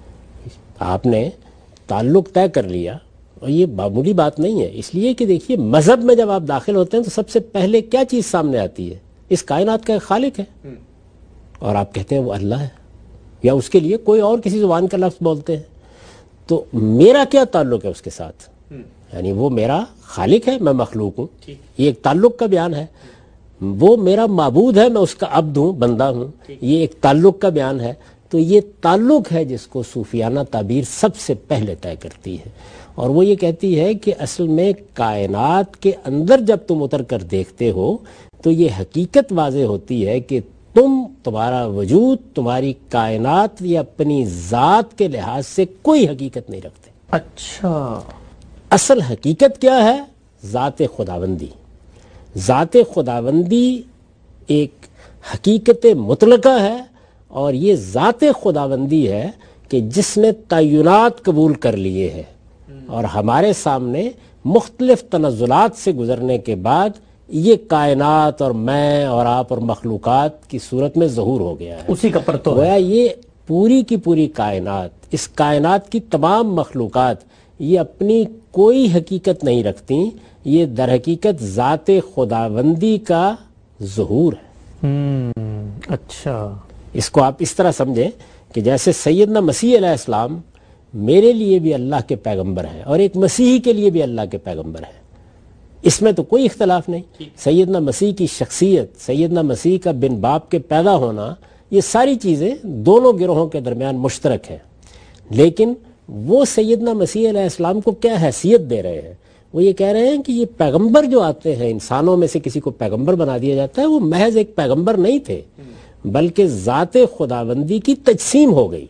آپ نے تعلق طے کر لیا اور یہ معمولی بات نہیں ہے، اس لیے کہ دیکھیے مذہب میں جب آپ داخل ہوتے ہیں تو سب سے پہلے کیا چیز سامنے آتی ہے؟ اس کائنات کا ایک خالق ہے اور آپ کہتے ہیں وہ اللہ ہے، یا اس کے لیے کوئی اور کسی زبان کا لفظ بولتے ہیں. تو میرا کیا تعلق ہے اس کے ساتھ؟ یعنی وہ میرا خالق ہے، میں مخلوق ہوں، یہ ایک تعلق کا بیان ہے. وہ میرا معبود ہے، میں اس کا عبد ہوں، بندہ ہوں، یہ ایک تعلق کا بیان ہے. تو یہ تعلق ہے جس کو صوفیانہ تعبیر سب سے پہلے طے کرتی ہے، اور وہ یہ کہتی ہے کہ اصل میں کائنات کے اندر جب تم اتر کر دیکھتے ہو تو یہ حقیقت واضح ہوتی ہے کہ تمہارا وجود، تمہاری کائنات یا اپنی ذات کے لحاظ سے کوئی حقیقت نہیں رکھتے. اچھا، اصل حقیقت کیا ہے؟ ذات خداوندی. ذات خداوندی ایک حقیقت مطلقہ ہے، اور یہ ذات خداوندی ہے کہ جس نے تعینات قبول کر لیے ہیں اور ہمارے سامنے مختلف تنزلات سے گزرنے کے بعد یہ کائنات اور میں اور آپ اور مخلوقات کی صورت میں ظہور ہو گیا ہے. اسی کا پرتو ہے. یہ پوری کی پوری کائنات، اس کائنات کی تمام مخلوقات یہ اپنی کوئی حقیقت نہیں رکھتی، یہ در حقیقت ذات خداوندی کا ظہور ہے. اچھا، اس کو آپ اس طرح سمجھیں کہ جیسے سیدنا مسیح علیہ السلام میرے لیے بھی اللہ کے پیغمبر ہیں اور ایک مسیحی کے لیے بھی اللہ کے پیغمبر ہیں، اس میں تو کوئی اختلاف نہیں. سیدنا مسیح کی شخصیت، سیدنا مسیح کا بن باپ کے پیدا ہونا، یہ ساری چیزیں دونوں گروہوں کے درمیان مشترک ہیں. لیکن وہ سیدنا مسیح علیہ السلام کو کیا حیثیت دے رہے ہیں؟ وہ یہ کہہ رہے ہیں کہ یہ پیغمبر جو آتے ہیں، انسانوں میں سے کسی کو پیغمبر بنا دیا جاتا ہے، وہ محض ایک پیغمبر نہیں تھے بلکہ ذات خداوندی کی تجسیم ہو گئی.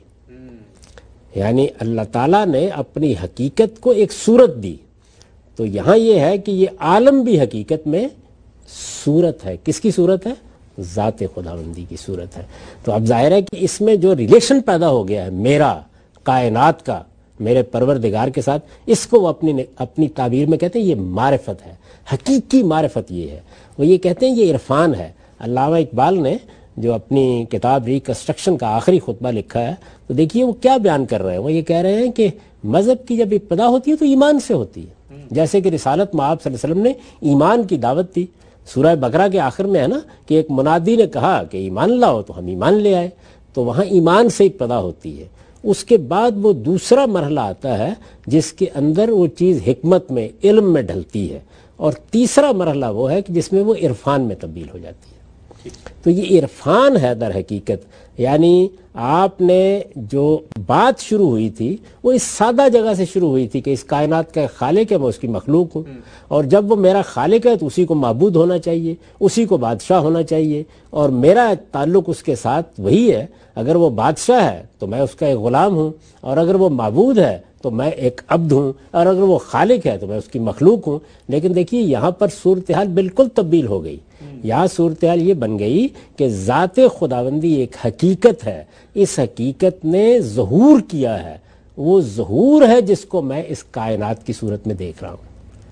یعنی اللہ تعالیٰ نے اپنی حقیقت کو ایک صورت دی. تو یہاں یہ ہے کہ یہ عالم بھی حقیقت میں صورت ہے. کس کی صورت ہے؟ ذات خداوندی کی صورت ہے. تو اب ظاہر ہے کہ اس میں جو ریلیشن پیدا ہو گیا ہے میرا کائنات کا میرے پروردگار کے ساتھ، اس کو وہ اپنی تعبیر میں کہتے ہیں یہ معرفت ہے، حقیقی معرفت یہ ہے. وہ یہ کہتے ہیں یہ عرفان ہے. علامہ اقبال نے جو اپنی کتاب ریکنسٹرکشن کا آخری خطبہ لکھا ہے تو دیکھیے وہ کیا بیان کر رہے ہیں. وہ یہ کہہ رہے ہیں کہ مذہب کی جب ابتدا ہوتی ہے تو ایمان سے ہوتی ہے. جیسے کہ رسالت میں آپ صلی اللہ علیہ وسلم نے ایمان کی دعوت دی. سورہ بقرہ کے آخر میں ہے نا کہ ایک منادی نے کہا کہ ایمان لاؤ، تو ہم ایمان لے آئے. تو وہاں ایمان سے ابتدا ہوتی ہے. اس کے بعد وہ دوسرا مرحلہ آتا ہے جس کے اندر وہ چیز حکمت میں، علم میں ڈھلتی ہے، اور تیسرا مرحلہ وہ ہے کہ جس میں وہ عرفان میں تبدیل ہو جاتی ہے. تو یہ عرفان ہے در حقیقت. یعنی آپ نے جو بات شروع ہوئی تھی وہ اس سادہ جگہ سے شروع ہوئی تھی کہ اس کائنات کا خالق ہے، میں اس کی مخلوق ہوں، اور جب وہ میرا خالق ہے تو اسی کو معبود ہونا چاہیے، اسی کو بادشاہ ہونا چاہیے، اور میرا تعلق اس کے ساتھ وہی ہے. اگر وہ بادشاہ ہے تو میں اس کا ایک غلام ہوں، اور اگر وہ معبود ہے تو میں ایک عبد ہوں، اور اگر وہ خالق ہے تو میں اس کی مخلوق ہوں. لیکن دیکھیے یہاں پر صورتحال بالکل تبدیل ہو گئی. یہاں صورتحال یہ بن گئی کہ ذات خداوندی ایک حقیقت ہے، اس حقیقت نے ظہور کیا ہے، وہ ظہور ہے جس کو میں اس کائنات کی صورت میں دیکھ رہا ہوں.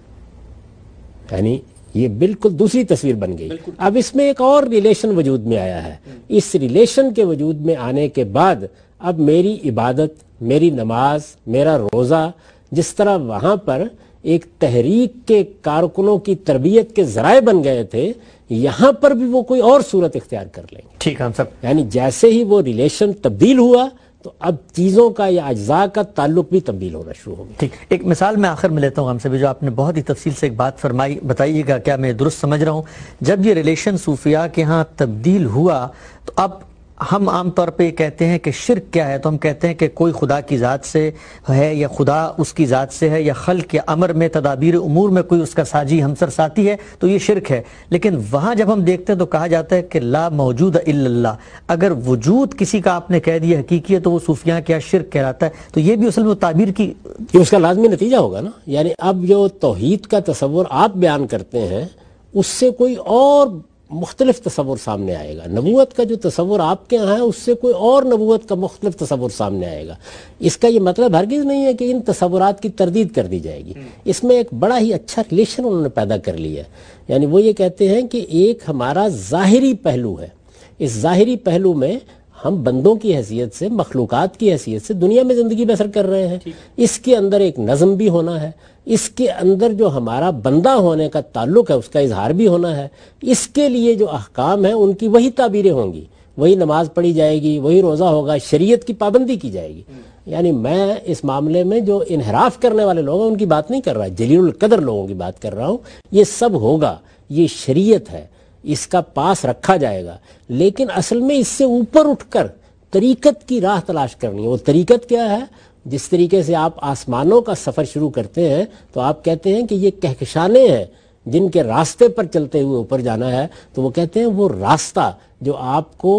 یعنی یہ بالکل دوسری تصویر بن گئی. اب اس میں ایک اور ریلیشن وجود میں آیا ہے. اس ریلیشن کے وجود میں آنے کے بعد اب میری عبادت، میری نماز، میرا روزہ، جس طرح وہاں پر ایک تحریک کے کارکنوں کی تربیت کے ذرائع بن گئے تھے، یہاں پر بھی وہ کوئی اور صورت اختیار کر لیں گے. ٹھیک ہے صاحب. یعنی جیسے ہی وہ ریلیشن تبدیل ہوا تو اب چیزوں کا یا اجزاء کا تعلق بھی تبدیل ہونا شروع ہو گیا. ٹھیک، ایک مثال میں آخر میں لیتا ہوں ہم سے بھی، جو آپ نے بہت ہی تفصیل سے ایک بات فرمائی، بتائیے گا کیا میں درست سمجھ رہا ہوں. جب یہ ریلیشن صوفیاء کے ہاں تبدیل ہوا تو اب ہم عام طور پہ کہتے ہیں کہ شرک کیا ہے، تو ہم کہتے ہیں کہ کوئی خدا کی ذات سے ہے یا خدا اس کی ذات سے ہے، یا خلق یا امر میں تدابیر امور میں کوئی اس کا ساجی ہمسر ساتھی ہے تو یہ شرک ہے. لیکن وہاں جب ہم دیکھتے ہیں تو کہا جاتا ہے کہ لا موجود الا اللہ. اگر وجود کسی کا آپ نے کہہ دیا حقیقی ہے تو وہ صوفیاء کیا شرک کہلاتا ہے. تو یہ بھی اصل میں تعبیر کی یہ اس کا لازمی نتیجہ ہوگا نا. یعنی اب جو توحید کا تصور آپ بیان کرتے ہیں اس سے کوئی اور مختلف تصور سامنے آئے گا. نبوت کا جو تصور آپ کے یہاں ہے اس سے کوئی اور نبوت کا مختلف تصور سامنے آئے گا. اس کا یہ مطلب ہرگز نہیں ہے کہ ان تصورات کی تردید کر دی جائے گی. اس میں ایک بڑا ہی اچھا ریلیشن انہوں نے پیدا کر لیا ہے. یعنی وہ یہ کہتے ہیں کہ ایک ہمارا ظاہری پہلو ہے، اس ظاہری پہلو میں ہم بندوں کی حیثیت سے، مخلوقات کی حیثیت سے دنیا میں زندگی بسر کر رہے ہیں. اس کے اندر ایک نظم بھی ہونا ہے، اس کے اندر جو ہمارا بندہ ہونے کا تعلق ہے اس کا اظہار بھی ہونا ہے. اس کے لیے جو احکام ہیں ان کی وہی تعبیریں ہوں گی، وہی نماز پڑھی جائے گی، وہی روزہ ہوگا، شریعت کی پابندی کی جائے گی. یعنی میں اس معاملے میں جو انحراف کرنے والے لوگ ہیں ان کی بات نہیں کر رہا، جلیل القدر لوگوں کی بات کر رہا ہوں. یہ سب ہوگا، یہ شریعت ہے، اس کا پاس رکھا جائے گا. لیکن اصل میں اس سے اوپر اٹھ کر طریقت کی راہ تلاش کرنی ہے. وہ طریقت کیا ہے؟ جس طریقے سے آپ آسمانوں کا سفر شروع کرتے ہیں تو آپ کہتے ہیں کہ یہ کہکشانے ہیں جن کے راستے پر چلتے ہوئے اوپر جانا ہے. تو وہ کہتے ہیں وہ راستہ جو آپ کو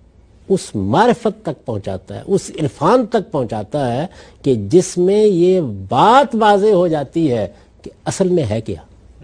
اس معرفت تک پہنچاتا ہے، اس عرفان تک پہنچاتا ہے کہ جس میں یہ بات واضح ہو جاتی ہے کہ اصل میں ہے کیا.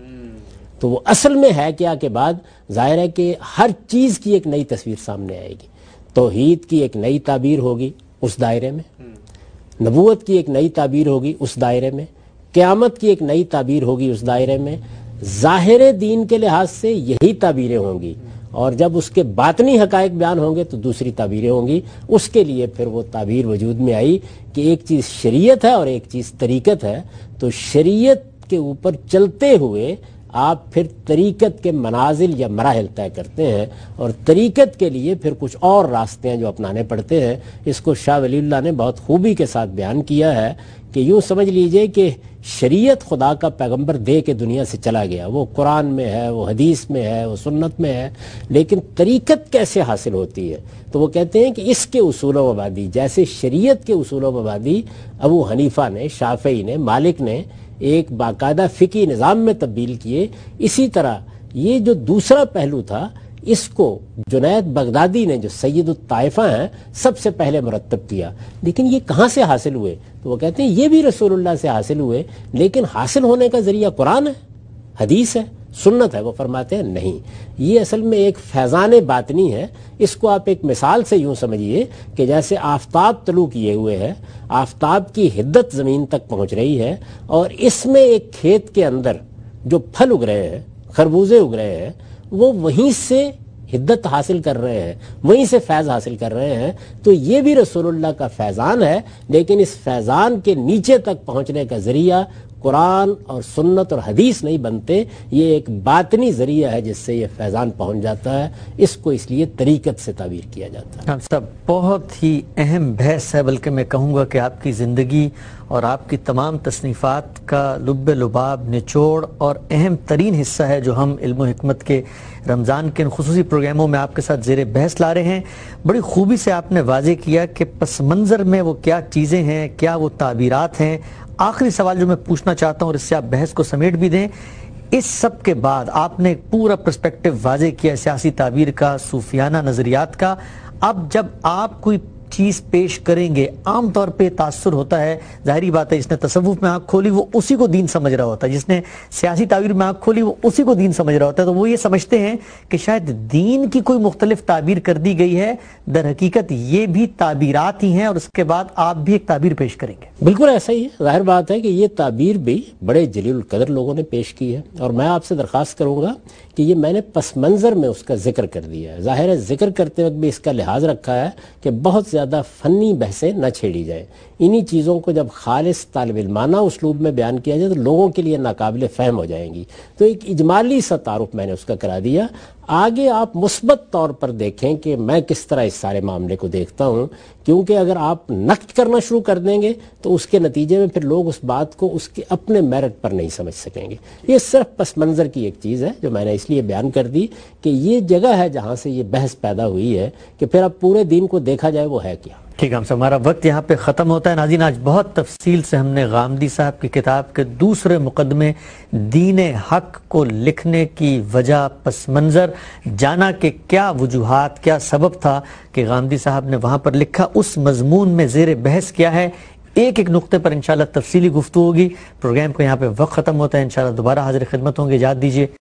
تو وہ اصل میں ہے کیا کے بعد ظاہر ہے کہ ہر چیز کی ایک نئی تصویر سامنے آئے گی. توحید کی ایک نئی تعبیر ہوگی اس دائرے میں، نبوت کی ایک نئی تعبیر ہوگی اس دائرے میں، قیامت کی ایک نئی تعبیر ہوگی اس دائرے میں. ظاہر دین کے لحاظ سے یہی تعبیریں ہوں گی، اور جب اس کے باطنی حقائق بیان ہوں گے تو دوسری تعبیریں ہوں گی. اس کے لیے پھر وہ تعبیر وجود میں آئی کہ ایک چیز شریعت ہے اور ایک چیز طریقت ہے. تو شریعت کے اوپر چلتے ہوئے آپ پھر طریقت کے منازل یا مراحل طے کرتے ہیں، اور طریقت کے لیے پھر کچھ اور راستے ہیں جو اپنانے پڑتے ہیں. اس کو شاہ ولی اللہ نے بہت خوبی کے ساتھ بیان کیا ہے کہ یوں سمجھ لیجئے کہ شریعت خدا کا پیغمبر دے کے دنیا سے چلا گیا، وہ قرآن میں ہے، وہ حدیث میں ہے، وہ سنت میں ہے. لیکن طریقت کیسے حاصل ہوتی ہے؟ تو وہ کہتے ہیں کہ اس کے اصول و مبادی، جیسے شریعت کے اصول و مبادی ابو حنیفہ نے، شافعی نے، مالک نے ایک باقاعدہ فقہی نظام میں تبدیل کیے، اسی طرح یہ جو دوسرا پہلو تھا اس کو جنید بغدادی نے، جو سید الطائفہ ہیں، سب سے پہلے مرتب کیا. لیکن یہ کہاں سے حاصل ہوئے؟ تو وہ کہتے ہیں یہ بھی رسول اللہ سے حاصل ہوئے، لیکن حاصل ہونے کا ذریعہ قرآن ہے، حدیث ہے، سنت ہے. وہ فرماتے ہیں نہیں، یہ اصل میں ایک فیضان باطنی ہے. اس کو آپ ایک مثال سے یوں سمجھیے کہ جیسے آفتاب طلوع کیے ہوئے ہے، آفتاب کی حدت زمین تک پہنچ رہی ہے، اور اس میں ایک کھیت کے اندر جو پھل اگ رہے ہیں، خربوزے اگ رہے ہیں، وہ وہیں سے حدت حاصل کر رہے ہیں، وہیں سے فیض حاصل کر رہے ہیں. تو یہ بھی رسول اللہ کا فیضان ہے، لیکن اس فیضان کے نیچے تک پہنچنے کا ذریعہ قرآن اور سنت اور حدیث نہیں بنتے، یہ ایک باطنی ذریعہ ہے جس سے یہ فیضان پہنچ جاتا ہے، اس کو اس لیے طریقت سے تعبیر کیا جاتا ہے۔ ہم سب بہت ہی اہم بحث ہے، بلکہ میں کہوں گا کہ آپ کی زندگی اور آپ کی تمام تصنیفات کا لب لباب، نچوڑ اور اہم ترین حصہ ہے جو ہم علم و حکمت کے رمضان کے ان خصوصی پروگراموں میں آپ کے ساتھ زیر بحث لا رہے ہیں۔ بڑی خوبی سے آپ نے واضح کیا کہ پس منظر میں وہ کیا چیزیں ہیں، کیا وہ تعبیرات ہیں۔ آخری سوال جو میں پوچھنا چاہتا ہوں اور اس سے آپ بحث کو سمیٹ بھی دیں، اس سب کے بعد آپ نے پورا پرسپیکٹو واضح کیا سیاسی تعبیر کا، صوفیانہ نظریات کا۔ اب جب آپ کوئی چیز پیش کریں گے، عام طور پہ تاثر ہوتا ہے، ظاہری بات ہے، جس نے تصوف میں آنکھ کھولی وہ اسی کو دین سمجھ رہا ہوتا ہے، جس نے سیاسی تعبیر میں آنکھ کھولی وہ اسی کو دین سمجھ رہا ہوتا ہے، تو وہ یہ سمجھتے ہیں کہ شاید دین کی کوئی مختلف تعبیر کر دی گئی ہے، در حقیقت یہ بھی تعبیرات ہی ہیں، اور اس کے بعد آپ بھی ایک تعبیر پیش کریں گے۔ بالکل ایسا ہی ہے، ظاہر بات ہے کہ یہ تعبیر بھی بڑے جلیل القدر لوگوں نے پیش کی ہے، اور میں آپ سے درخواست کروں گا کہ یہ میں نے پس منظر میں اس کا ذکر کر دیا ہے۔ ظاہر ہے ذکر کرتے وقت بھی اس کا لحاظ رکھا ہے کہ بہت زیادہ فنی بحثیں نہ چھیڑی جائیں۔ انہی چیزوں کو جب خالص طالب علمانہ اسلوب میں بیان کیا جائے تو لوگوں کے لیے ناقابل فہم ہو جائیں گی، تو ایک اجمالی سا تعارف میں نے اس کا کرا دیا۔ آگے آپ مثبت طور پر دیکھیں کہ میں کس طرح اس سارے معاملے کو دیکھتا ہوں، کیونکہ اگر آپ نقد کرنا شروع کر دیں گے تو اس کے نتیجے میں پھر لوگ اس بات کو اس کے اپنے میرٹ پر نہیں سمجھ سکیں گے۔ یہ صرف پس منظر کی ایک چیز ہے جو میں نے اس لیے بیان کر دی کہ یہ جگہ ہے جہاں سے یہ بحث پیدا ہوئی ہے کہ پھر اب پورے دین کو دیکھا جائے وہ ہے کیا۔ ٹھیک ہے، ہمارا وقت یہاں پہ ختم ہوتا ہے۔ ناظرین، آج بہت تفصیل سے ہم نے غامدی صاحب کی کتاب کے دوسرے مقدمے دین حق کو لکھنے کی وجہ، پس منظر جانا کہ کیا وجوہات، کیا سبب تھا کہ غامدی صاحب نے وہاں پر لکھا، اس مضمون میں زیر بحث کیا ہے۔ ایک ایک نقطے پر انشاءاللہ تفصیلی گفتگو ہوگی۔ پروگرام کو یہاں پہ وقت ختم ہوتا ہے، انشاءاللہ دوبارہ حاضر خدمت ہوں گے، اجازت دیجیے۔